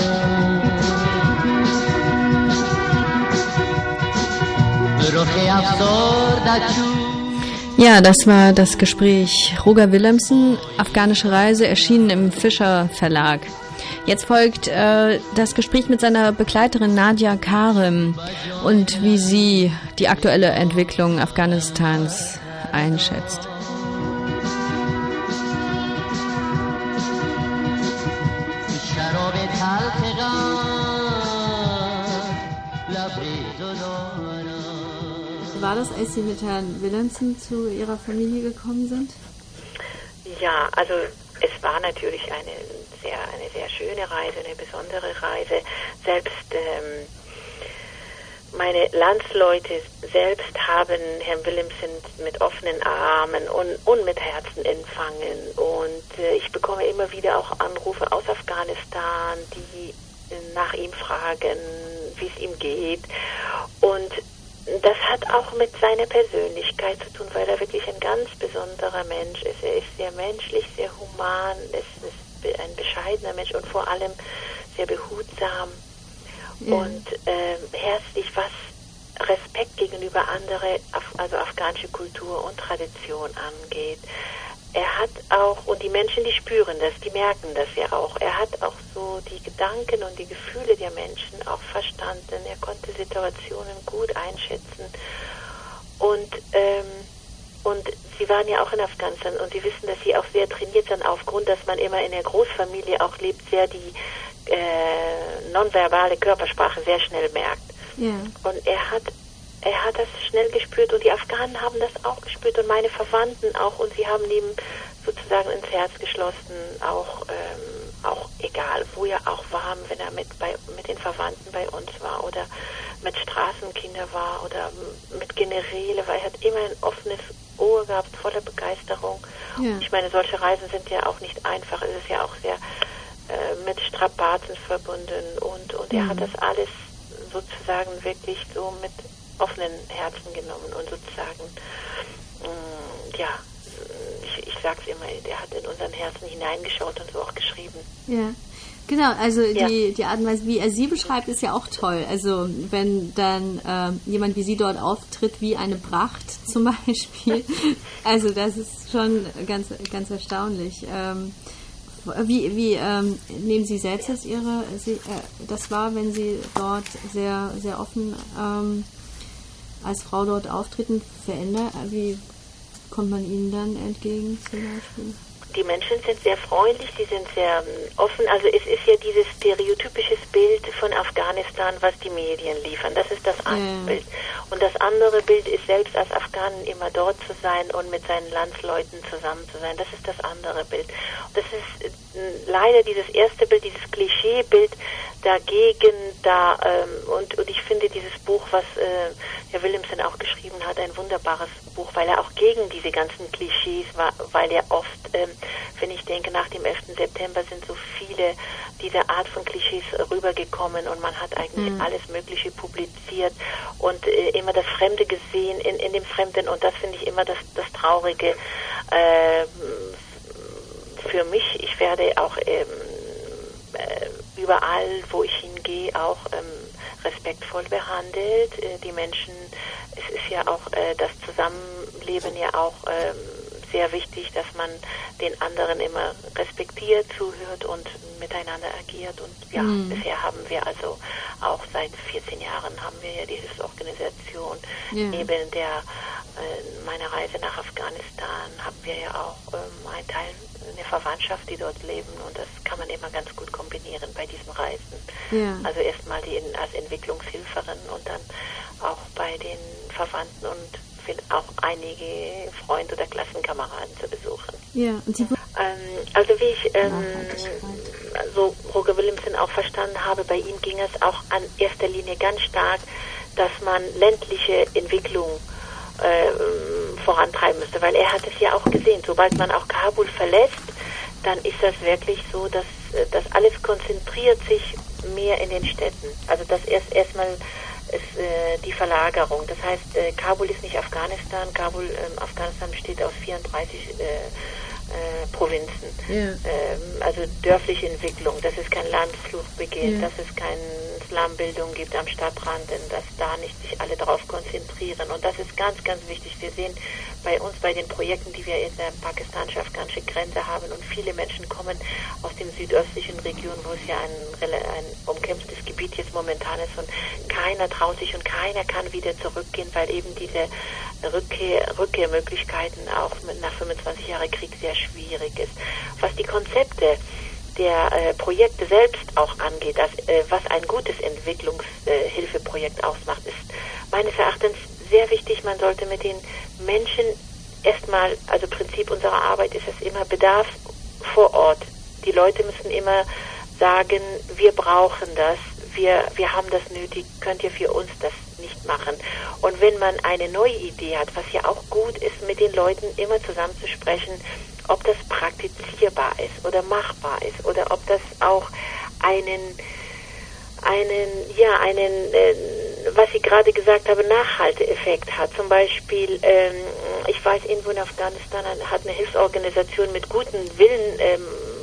رخ افسرده چون Ja, das war das Gespräch Roger Willemsen, afghanische Reise, erschienen im Fischer Verlag. Jetzt folgt äh, das Gespräch mit seiner Begleiterin Nadia Karim und wie sie die aktuelle Entwicklung Afghanistans einschätzt. شراب تلخ غم لبریز و دارم War das, als Sie mit Herrn Willemsen zu Ihrer Familie gekommen sind? Ja, also es war natürlich eine sehr, eine sehr schöne Reise, eine besondere Reise. Selbst ähm, meine Landsleute selbst haben Herrn Willemsen mit offenen Armen und, und mit Herzen empfangen. Und äh, ich bekomme immer wieder auch Anrufe aus Afghanistan, die nach ihm fragen, wie es ihm geht. Und das hat auch mit seiner Persönlichkeit zu tun, weil er wirklich ein ganz besonderer Mensch ist. Er ist sehr menschlich, sehr human, ist, ist ein bescheidener Mensch und vor allem sehr behutsam ja. und ähm, herzlich, was Respekt gegenüber andere, also afghanische Kultur und Tradition angeht. Er hat auch, und die Menschen, die spüren das, die merken das ja auch, er hat auch so die Gedanken und die Gefühle der Menschen auch verstanden. Er konnte Situationen gut einschätzen. Und, ähm, und sie waren ja auch in Afghanistan und sie wissen, dass sie auch sehr trainiert sind, aufgrund, dass man immer in der Großfamilie auch lebt, sehr die äh, nonverbale Körpersprache sehr schnell merkt. Ja. Und er hat Er hat das schnell gespürt und die Afghanen haben das auch gespürt und meine Verwandten auch und sie haben ihm sozusagen ins Herz geschlossen, auch ähm, auch egal, wo er auch war, wenn er mit bei mit den Verwandten bei uns war oder mit Straßenkinder war oder mit Generäle, weil er hat immer ein offenes Ohr gehabt, voller Begeisterung. Ja. Ich meine, solche Reisen sind ja auch nicht einfach, es ist ja auch sehr äh, mit Strapazen verbunden und, und er Mhm. hat das alles sozusagen wirklich so mit offenen Herzen genommen und sozusagen, mh, ja, ich, ich sag's immer, der hat in unseren Herzen hineingeschaut und so auch geschrieben. Ja, genau, also Ja. die, die Art und Weise, wie er sie beschreibt, ist ja auch toll. Also wenn dann ähm, jemand wie sie dort auftritt, wie eine Pracht zum Beispiel, also das ist schon ganz, ganz erstaunlich. Ähm, wie wie ähm, nehmen Sie selbst jetzt Ihre, Sie, äh, das war, wenn Sie dort sehr, sehr offen ähm, als Frau dort auftreten, verändert, wie kommt man Ihnen dann entgegen zum Beispiel? Die Menschen sind sehr freundlich, die sind sehr ähm, offen. Also es ist ja dieses stereotypische Bild von Afghanistan, was die Medien liefern. Das ist das eine Ja. Bild. Und das andere Bild ist, selbst als Afghanen immer dort zu sein und mit seinen Landsleuten zusammen zu sein. Das ist das andere Bild. Und das ist äh, leider dieses erste Bild, dieses Klischeebild dagegen da. Ähm, und, und ich finde dieses Buch, was äh, Herr Willemsen auch geschrieben hat, ein wunderbares Buch, weil er auch gegen diese ganzen Klischees war, weil er oft, ähm, wenn ich denke, nach dem elften September sind so viele dieser Art von Klischees rübergekommen und man hat eigentlich Mhm. alles Mögliche publiziert und äh, immer das Fremde gesehen in, in dem Fremden und das finde ich immer das, das Traurige äh, für mich. Ich werde auch ähm, äh, überall, wo ich hingehe, auch ähm, respektvoll behandelt. Äh, die Menschen, es ist ja auch äh, das Zusammenleben ja auch ähm, sehr wichtig, dass man den anderen immer respektiert, zuhört und miteinander agiert. Und ja, Mhm. bisher haben wir also auch seit vierzehn Jahren haben wir ja diese Organisation. Ja. Neben der äh, meiner Reise nach Afghanistan haben wir ja auch ähm, einen Teil eine Verwandtschaft, die dort leben und das kann man immer ganz gut kombinieren bei diesen Reisen. Ja. Also erstmal die in, als Entwicklungshilferin und dann auch bei den Verwandten und auch einige Freunde oder Klassenkameraden zu besuchen. Ja, und Sie Ähm, also wie ich ähm, so Roger Willemsen auch verstanden habe, bei ihm ging es auch an erster Linie ganz stark, dass man ländliche Entwicklung äh, vorantreiben müsste, weil er hat es ja auch gesehen, sobald man auch Kabul verlässt, dann ist das wirklich so, dass das alles konzentriert sich mehr in den Städten. Also das erst erstmal ist äh, die Verlagerung. Das heißt, äh, Kabul ist nicht Afghanistan. Kabul, äh, Afghanistan besteht aus vierunddreißig äh, äh, Provinzen. Ja. Ähm, also dörfliche Entwicklung, dass es kein Landflucht beginnt, Ja. dass es keine Slambildung gibt am Stadtrand, denn dass da nicht sich alle darauf konzentrieren. Und das ist ganz, ganz wichtig. Wir sehen bei uns, bei den Projekten, die wir in der pakistanisch-afghanische Grenze haben und viele Menschen kommen aus den südöstlichen Regionen, wo es ja ein, ein umkämpftes Gebiet jetzt momentan ist und keiner traut sich und keiner kann wieder zurückgehen, weil eben diese Rückkehr, Rückkehrmöglichkeiten auch mit nach fünfundzwanzig Jahren Krieg sehr schwierig ist. Was die Konzepte der äh, Projekte selbst auch angeht, das, äh, was ein gutes Entwicklungshilfeprojekt äh, ausmacht, ist meines Erachtens sehr wichtig. Man sollte mit den Menschen erstmal, also Prinzip unserer Arbeit ist es immer Bedarf vor Ort. Die Leute müssen immer sagen, wir brauchen das, wir, wir haben das nötig, könnt ihr für uns das nicht machen. Und wenn man eine neue Idee hat, was ja auch gut ist, mit den Leuten immer zusammenzusprechen, ob das praktizierbar ist oder machbar ist oder ob das auch einen, einen, ja, einen, äh, was ich gerade gesagt habe, Nachhalteeffekt hat. Zum Beispiel, ähm, ich weiß, irgendwo in Afghanistan hat eine Hilfsorganisation mit gutem Willen ähm,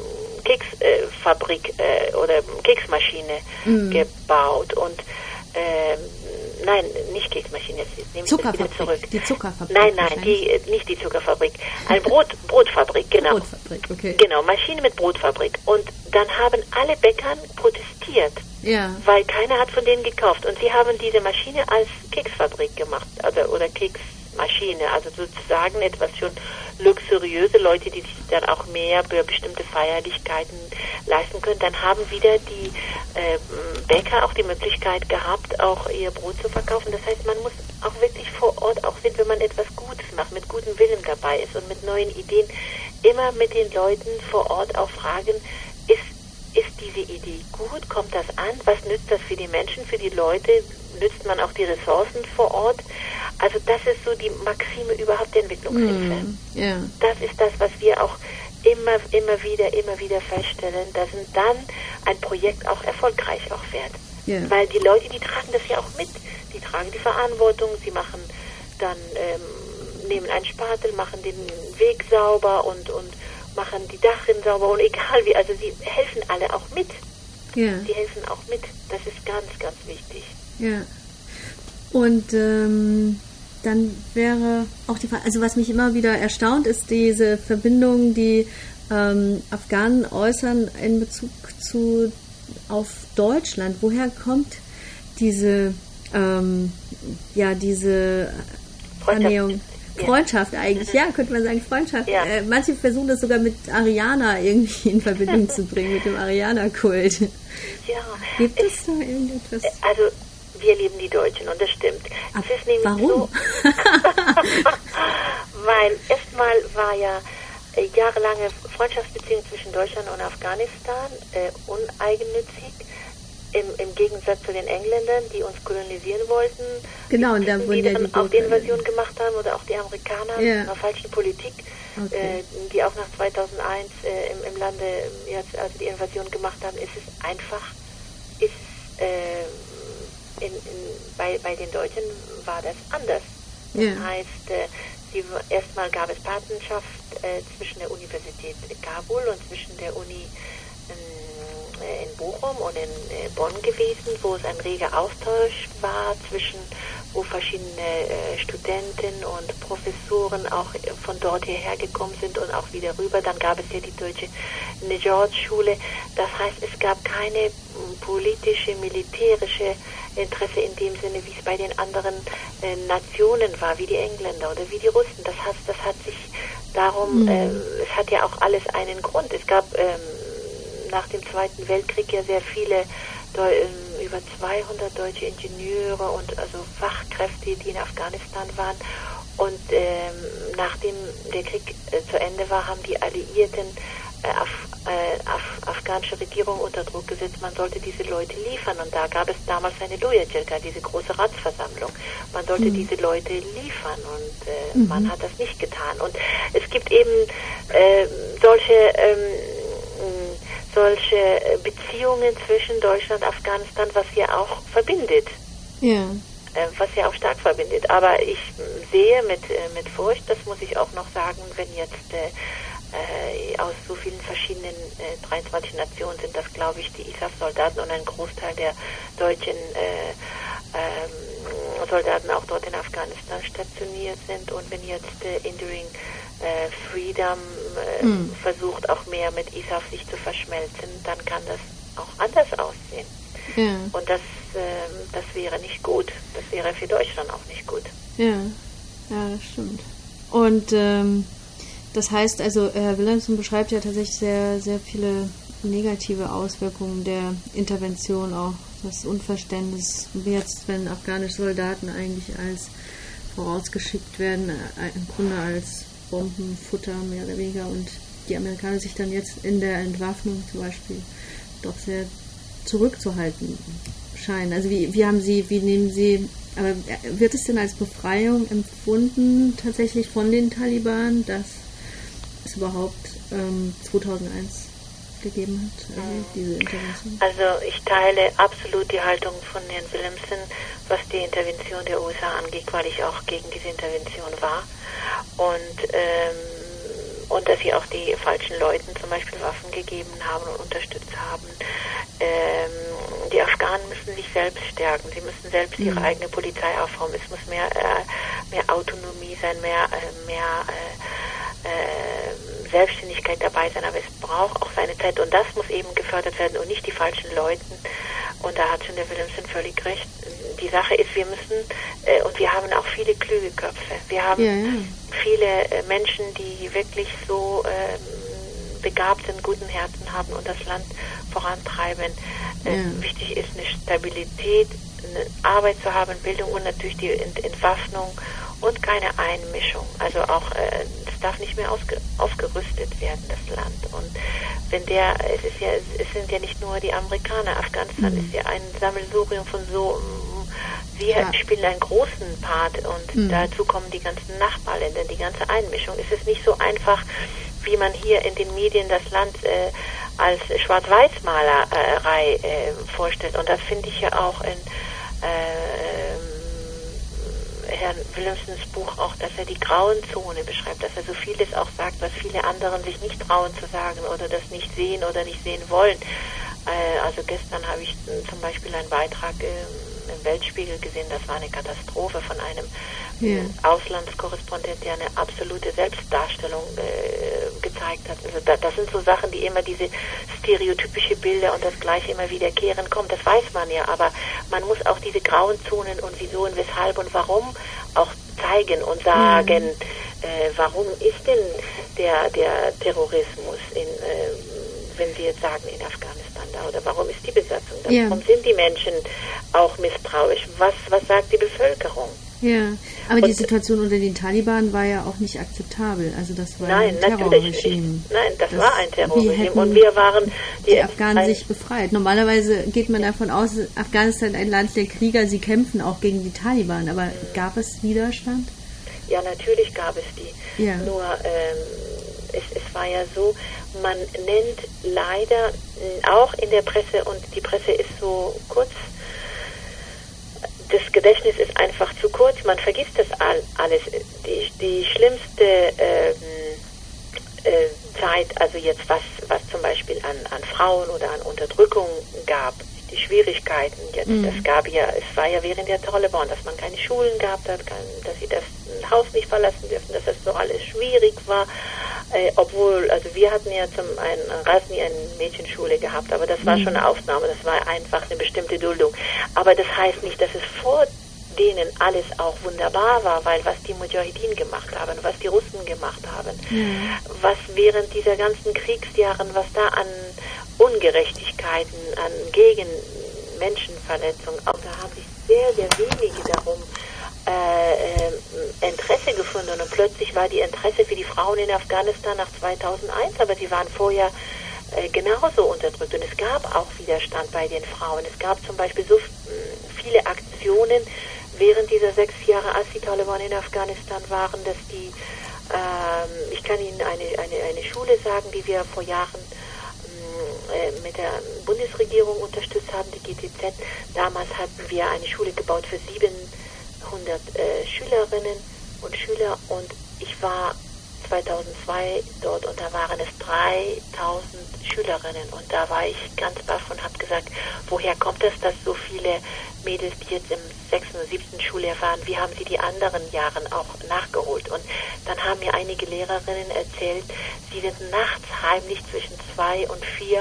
Keksfabrik äh, äh, oder Keksmaschine Mhm. gebaut und ähm, nein, nicht Keksmaschine, jetzt nehme ich das wieder zurück. Zuckerfabrik, die Zuckerfabrik. Nein, nein, wahrscheinlich. die, äh, nicht die Zuckerfabrik. Eine Brot, Brotfabrik, genau. Brotfabrik, okay. Genau, Maschine mit Brotfabrik. Und dann haben alle Bäckern protestiert, Ja. weil keiner hat von denen gekauft. Und sie haben diese Maschine als Keksfabrik gemacht, oder, oder Keksmaschine, also sozusagen etwas schon luxuriöse Leute, die sich dann auch mehr für bestimmte Feierlichkeiten leisten können. Dann haben wieder die äh, Bäcker auch die Möglichkeit gehabt, auch ihr Brot zu verkaufen. Das heißt, man muss auch wirklich vor Ort auch sehen, wenn man etwas Gutes macht, mit gutem Willen dabei ist und mit neuen Ideen, immer mit den Leuten vor Ort auch fragen, ist, ist diese Idee gut, kommt das an, was nützt das für die Menschen, für die Leute, nützt man auch die Ressourcen vor Ort? Also das ist so die Maxime überhaupt der Entwicklungshilfe. Mhm. Ja. Das ist das, was wir auch immer, immer wieder, immer wieder feststellen, dass dann ein Projekt auch erfolgreich auch wird. Ja. Weil die Leute, die tragen das ja auch mit. Die tragen die Verantwortung, sie machen dann, ähm, nehmen einen Spatel, machen den Weg sauber und, und machen die Dachrinnen sauber und egal wie, also sie helfen alle auch mit. Ja. Die helfen auch mit. Das ist ganz, ganz wichtig. Ja. Und ähm, dann wäre auch die Frage, also was mich immer wieder erstaunt, ist diese Verbindung, die ähm, Afghanen äußern in Bezug zu auf Deutschland. Woher kommt diese ähm, ja diese Annäherung? Freundschaft eigentlich, ja, könnte man sagen, Freundschaft. Ja. Äh, manche versuchen das sogar mit Ariana irgendwie in Verbindung zu bringen, mit dem Ariana-Kult. Ja. Gibt es, es da irgendetwas? Also, wir lieben die Deutschen und das stimmt. Ab, es ist nämlich warum? so, weil erstmal war ja äh, jahrelange Freundschaftsbeziehung zwischen Deutschland und Afghanistan äh, uneigennützig. Im, Im Gegensatz zu den Engländern, die uns kolonisieren wollten, genau, und da die wurden ja dann die auch die Invasion gemacht haben oder auch die Amerikaner ja. mit einer falschen Politik, okay. äh, die auch nach zweitausendeins äh, im, im Lande jetzt also die Invasion gemacht haben, ist es einfach, ist äh, in, in, bei, bei den Deutschen war das anders. Das ja. heißt, äh, sie, erstmal gab es Partnerschaft äh, zwischen der Universität Kabul und zwischen der Uni in Bochum und in Bonn gewesen, wo es ein reger Austausch war zwischen, wo verschiedene äh, Studenten und Professoren auch von dort hierher gekommen sind und auch wieder rüber. Dann gab es ja die deutsche Nijad-Schule. Das heißt, es gab keine m, politische, militärische Interesse in dem Sinne, wie es bei den anderen äh, Nationen war, wie die Engländer oder wie die Russen. Das heißt, das hat sich darum, mhm. äh, es hat ja auch alles einen Grund. Es gab ähm, nach dem Zweiten Weltkrieg ja sehr viele, Deu- über zweihundert deutsche Ingenieure und also Fachkräfte, die in Afghanistan waren. Und ähm, nachdem der Krieg äh, zu Ende war, haben die Alliierten äh, Af- äh, Af- afghanische Regierung unter Druck gesetzt, man sollte diese Leute liefern. Und da gab es damals eine Duya-Jirga, diese große Ratsversammlung. Man sollte mhm. diese Leute liefern und äh, mhm. man hat das nicht getan. Und es gibt eben äh, solche ähm, solche Beziehungen zwischen Deutschland und Afghanistan, was ja auch verbindet. Ja. Äh, was ja auch stark verbindet. Aber ich sehe mit, äh, mit Furcht, das muss ich auch noch sagen, wenn jetzt äh, aus so vielen verschiedenen äh, dreiundzwanzig Nationen sind das, glaube ich, die I S A F-Soldaten und ein Großteil der deutschen äh, ähm, Soldaten auch dort in Afghanistan stationiert sind. Und wenn jetzt äh, Enduring Äh, Freedom äh, hm. versucht auch mehr mit I S A F sich zu verschmelzen, dann kann das auch anders aussehen. Ja. Und das, äh, das wäre nicht gut. Das wäre für Deutschland auch nicht gut. Ja, ja, das stimmt. Und ähm, das heißt also, Herr Wilhelmsen beschreibt ja tatsächlich sehr, sehr viele negative Auswirkungen der Intervention, auch das Unverständnis, jetzt wenn afghanische Soldaten eigentlich als vorausgeschickt werden, im Grunde als Bombenfutter mehr oder weniger, und die Amerikaner sich dann jetzt in der Entwaffnung zum Beispiel doch sehr zurückzuhalten scheinen. Also wie, wie haben Sie, wie nehmen Sie, aber wird es denn als Befreiung empfunden tatsächlich von den Taliban, dass es überhaupt ähm, zweitausendeins gegeben hat, also mhm. diese Intervention? Also ich teile absolut die Haltung von Herrn Wilhelmsen, was die Intervention der U S A angeht, weil ich auch gegen diese Intervention war. Und, ähm, und dass sie auch die falschen Leuten zum Beispiel Waffen gegeben haben und unterstützt haben. Ähm, die Afghanen müssen sich selbst stärken. Sie müssen selbst ihre mhm. eigene Polizei aufbauen. Es muss mehr, äh, mehr Autonomie sein, mehr, äh, mehr äh, äh, Selbstständigkeit dabei sein. Aber es braucht auch seine Zeit. Und das muss eben gefördert werden und nicht die falschen Leuten. Und da hat schon der Wilhelmsen völlig recht. Die Sache ist, wir müssen, äh, und wir haben auch viele kluge Köpfe. Wir haben ja, ja. viele äh, Menschen, die wirklich so ähm, begabt sind, guten Herzen haben und das Land vorantreiben. Äh, ja. Wichtig ist eine Stabilität, eine Arbeit zu haben, Bildung und natürlich die Ent- Entwaffnung und keine Einmischung. Also auch, äh, es darf nicht mehr ausge- aufgerüstet werden, das Land. Und wenn der, es ist ja, es sind ja nicht nur die Amerikaner, Afghanistan mhm. ist ja ein Sammelsurium von so Sie Ja. spielen einen großen Part und Mhm. dazu kommen die ganzen Nachbarländer, die ganze Einmischung. Es ist nicht so einfach, wie man hier in den Medien das Land äh, als Schwarz-Weiß-Malerei äh, vorstellt. Und das finde ich ja auch in äh, Herrn Willemsens Buch auch, dass er die grauen Zone beschreibt, dass er so vieles auch sagt, was viele anderen sich nicht trauen zu sagen oder das nicht sehen oder nicht sehen wollen. Äh, also gestern habe ich äh, zum Beispiel einen Beitrag äh, im Weltspiegel gesehen, das war eine Katastrophe von einem Ja. Auslandskorrespondent, der eine absolute Selbstdarstellung äh, gezeigt hat. Also da, das sind so Sachen, die immer diese stereotypische Bilder und das Gleiche immer wiederkehren kommen. Das weiß man ja, aber man muss auch diese grauen Zonen und wieso und weshalb und warum auch zeigen und sagen, mhm. äh, warum ist denn der, der Terrorismus in, äh, wenn wir jetzt sagen, in Afghanistan da, oder warum ist die Besatzung da? Ja. Warum sind die Menschen auch misstrauisch? Was, was sagt die Bevölkerung? Ja, aber die Und- Situation unter den Taliban war ja auch nicht akzeptabel. Also das war Nein, ein natürlich Terrorregime. nicht. Nein, das, Das- war ein die Terrorregime. hätten Und wir waren die, Die Afghanen ein, sich befreit. Normalerweise geht man davon aus, Afghanistan ein Land der Krieger, sie kämpfen auch gegen die Taliban. Aber gab es Widerstand? Ja, natürlich gab es die. Ja. Nur ähm, es, es war ja so, man nennt leider mh, auch in der Presse, und die Presse ist so kurz, das Gedächtnis ist einfach zu kurz, man vergisst das all, alles. Die, die schlimmste ähm, äh, Zeit, also jetzt was, was zum Beispiel an, an Frauen oder an Unterdrückung gab, die Schwierigkeiten jetzt, Mhm. das gab ja, es war ja während der Taliban, dass man keine Schulen gehabt hat, kein, dass sie das Haus nicht verlassen dürfen, dass das so alles schwierig war, äh, obwohl, also wir hatten ja zum einen Rasni eine Mädchenschule gehabt, aber das war Mhm. schon eine Ausnahme, das war einfach eine bestimmte Duldung. Aber das heißt nicht, dass es vor denen alles auch wunderbar war, weil was die Mujahideen gemacht haben, was die Russen gemacht haben, was während dieser ganzen Kriegsjahren, was da an Ungerechtigkeiten, an gegen Menschenverletzungen, auch da haben sich sehr, sehr wenige darum äh, äh, Interesse gefunden, und plötzlich war die Interesse für die Frauen in Afghanistan nach zweitausendeins, aber sie waren vorher äh, genauso unterdrückt, und es gab auch Widerstand bei den Frauen. Es gab zum Beispiel so mh, viele Aktionen während dieser sechs Jahre, als die Taliban in Afghanistan waren, dass die, ähm, ich kann Ihnen eine, eine, eine Schule sagen, die wir vor Jahren mh, mit der Bundesregierung unterstützt haben, die G T Z. Damals hatten wir eine Schule gebaut für siebenhundert äh, Schülerinnen und Schüler, und ich war zweitausendzwei dort, und da waren es dreitausend Schülerinnen, und da war ich ganz baff und habe gesagt, woher kommt es, dass so viele Mädels, die jetzt im sechsten und siebten Schuljahr waren, wie haben sie die anderen Jahren auch nachgeholt? Und dann haben mir einige Lehrerinnen erzählt, sie sind nachts heimlich zwischen zwei und vier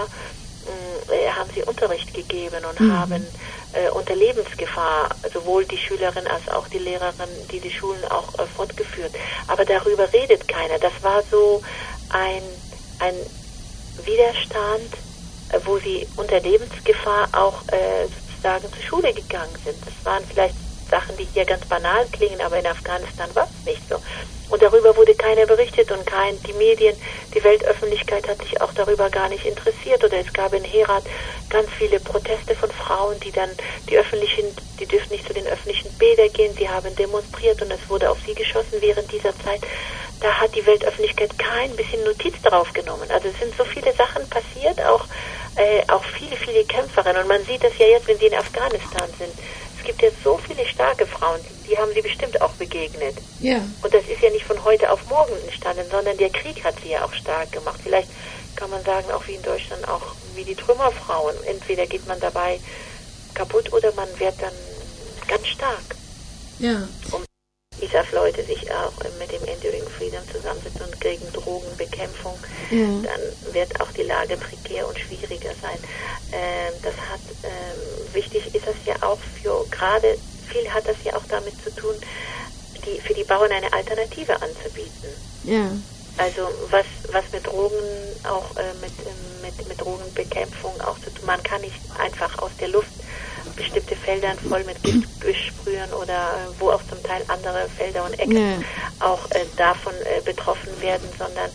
äh, haben sie Unterricht gegeben und Mhm. haben äh, unter Lebensgefahr sowohl die Schülerin als auch die Lehrerin, die die Schulen auch äh, fortgeführt. Aber darüber redet keiner. Das war so ein, ein Widerstand, äh, wo sie unter Lebensgefahr auch äh, sozusagen zur Schule gegangen sind. Das waren vielleicht Sachen, die hier ganz banal klingen, aber in Afghanistan war es nicht so. Und darüber wurde keiner berichtet, und kein, die Medien, die Weltöffentlichkeit hat sich auch darüber gar nicht interessiert. Oder es gab in Herat ganz viele Proteste von Frauen, die dann die öffentlichen, die dürfen nicht zu den öffentlichen Bädern gehen, sie haben demonstriert, und es wurde auf sie geschossen während dieser Zeit. Da hat die Weltöffentlichkeit kein bisschen Notiz darauf genommen. Also es sind so viele Sachen passiert, auch, äh, auch viele, viele Kämpferinnen. Und man sieht das ja jetzt, wenn sie in Afghanistan sind. Es gibt jetzt so viele starke Frauen, die haben sie bestimmt auch begegnet. Ja. Und das ist ja nicht von heute auf morgen entstanden, sondern der Krieg hat sie ja auch stark gemacht. Vielleicht kann man sagen, auch wie in Deutschland, auch wie die Trümmerfrauen. Entweder geht man dabei kaputt oder man wird dann ganz stark. Ja. Um I S A F-Leute sich auch mit dem Enduring Freedom zusammensetzen und gegen Drogenbekämpfung, Ja. dann wird auch die Lage prekär und schwieriger sein. Ähm, das hat, ähm, wichtig ist das ja auch für, gerade viel hat das ja auch damit zu tun, die, für die Bauern eine Alternative anzubieten. Ja. Also was, was mit Drogen, auch äh, mit, mit, mit Drogenbekämpfung auch zu tun. Man kann nicht einfach aus der Luft bestimmte Felder voll mit Gift besprühen oder äh, wo auch zum Teil andere Felder und Ecken Ja. auch äh, davon äh, betroffen werden, sondern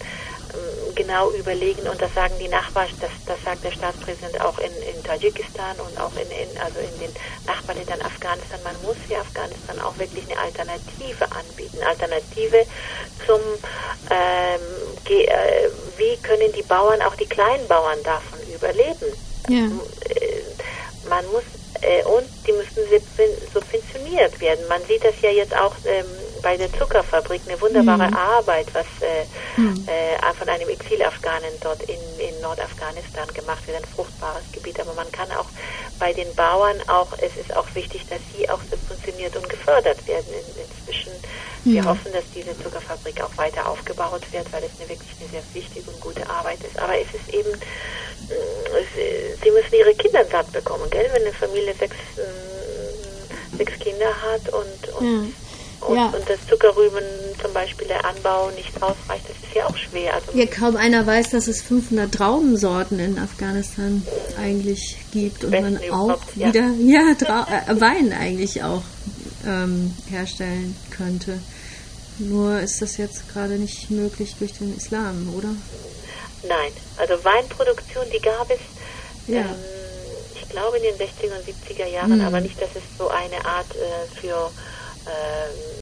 genau überlegen, und das sagen die Nachbarn, das, das sagt der Staatspräsident auch in, in Tadschikistan und auch in, in, also in den Nachbarländern Afghanistan, man muss hier Afghanistan auch wirklich eine Alternative anbieten. Alternative zum, ähm, ge, äh, wie können die Bauern, auch die kleinen Bauern davon überleben? Ja. Äh, man muss, äh, und die müssen subventioniert werden. Man sieht das ja jetzt auch ähm, bei der Zuckerfabrik, eine wunderbare mhm. Arbeit, was äh, mhm. äh, von einem Exil-Afghanen dort in, in Nordafghanistan gemacht wird, ein fruchtbares Gebiet. Aber man kann auch bei den Bauern auch, es ist auch wichtig, dass sie auch subventioniert und gefördert werden in, inzwischen. Mhm. Wir hoffen, dass diese Zuckerfabrik auch weiter aufgebaut wird, weil es eine wirklich eine sehr wichtige und gute Arbeit ist. Aber es ist eben, es, sie müssen ihre Kinder satt bekommen, gell? Wenn eine Familie sechs, sechs Kinder hat und, und ja. Und, ja. und das Zuckerrüben zum Beispiel, der Anbau nicht ausreicht, das ist ja auch schwer. Also ja, kaum einer weiß, dass es fünfhundert Traubensorten in Afghanistan eigentlich gibt und man auch wieder ja, ja Trau- äh, Wein eigentlich auch ähm, herstellen könnte. Nur ist das jetzt gerade nicht möglich durch den Islam, oder? Nein, also Weinproduktion, die gab es, ja. ähm, ich glaube in den sechziger und siebziger Jahren, mhm. aber nicht, dass es so eine Art äh, für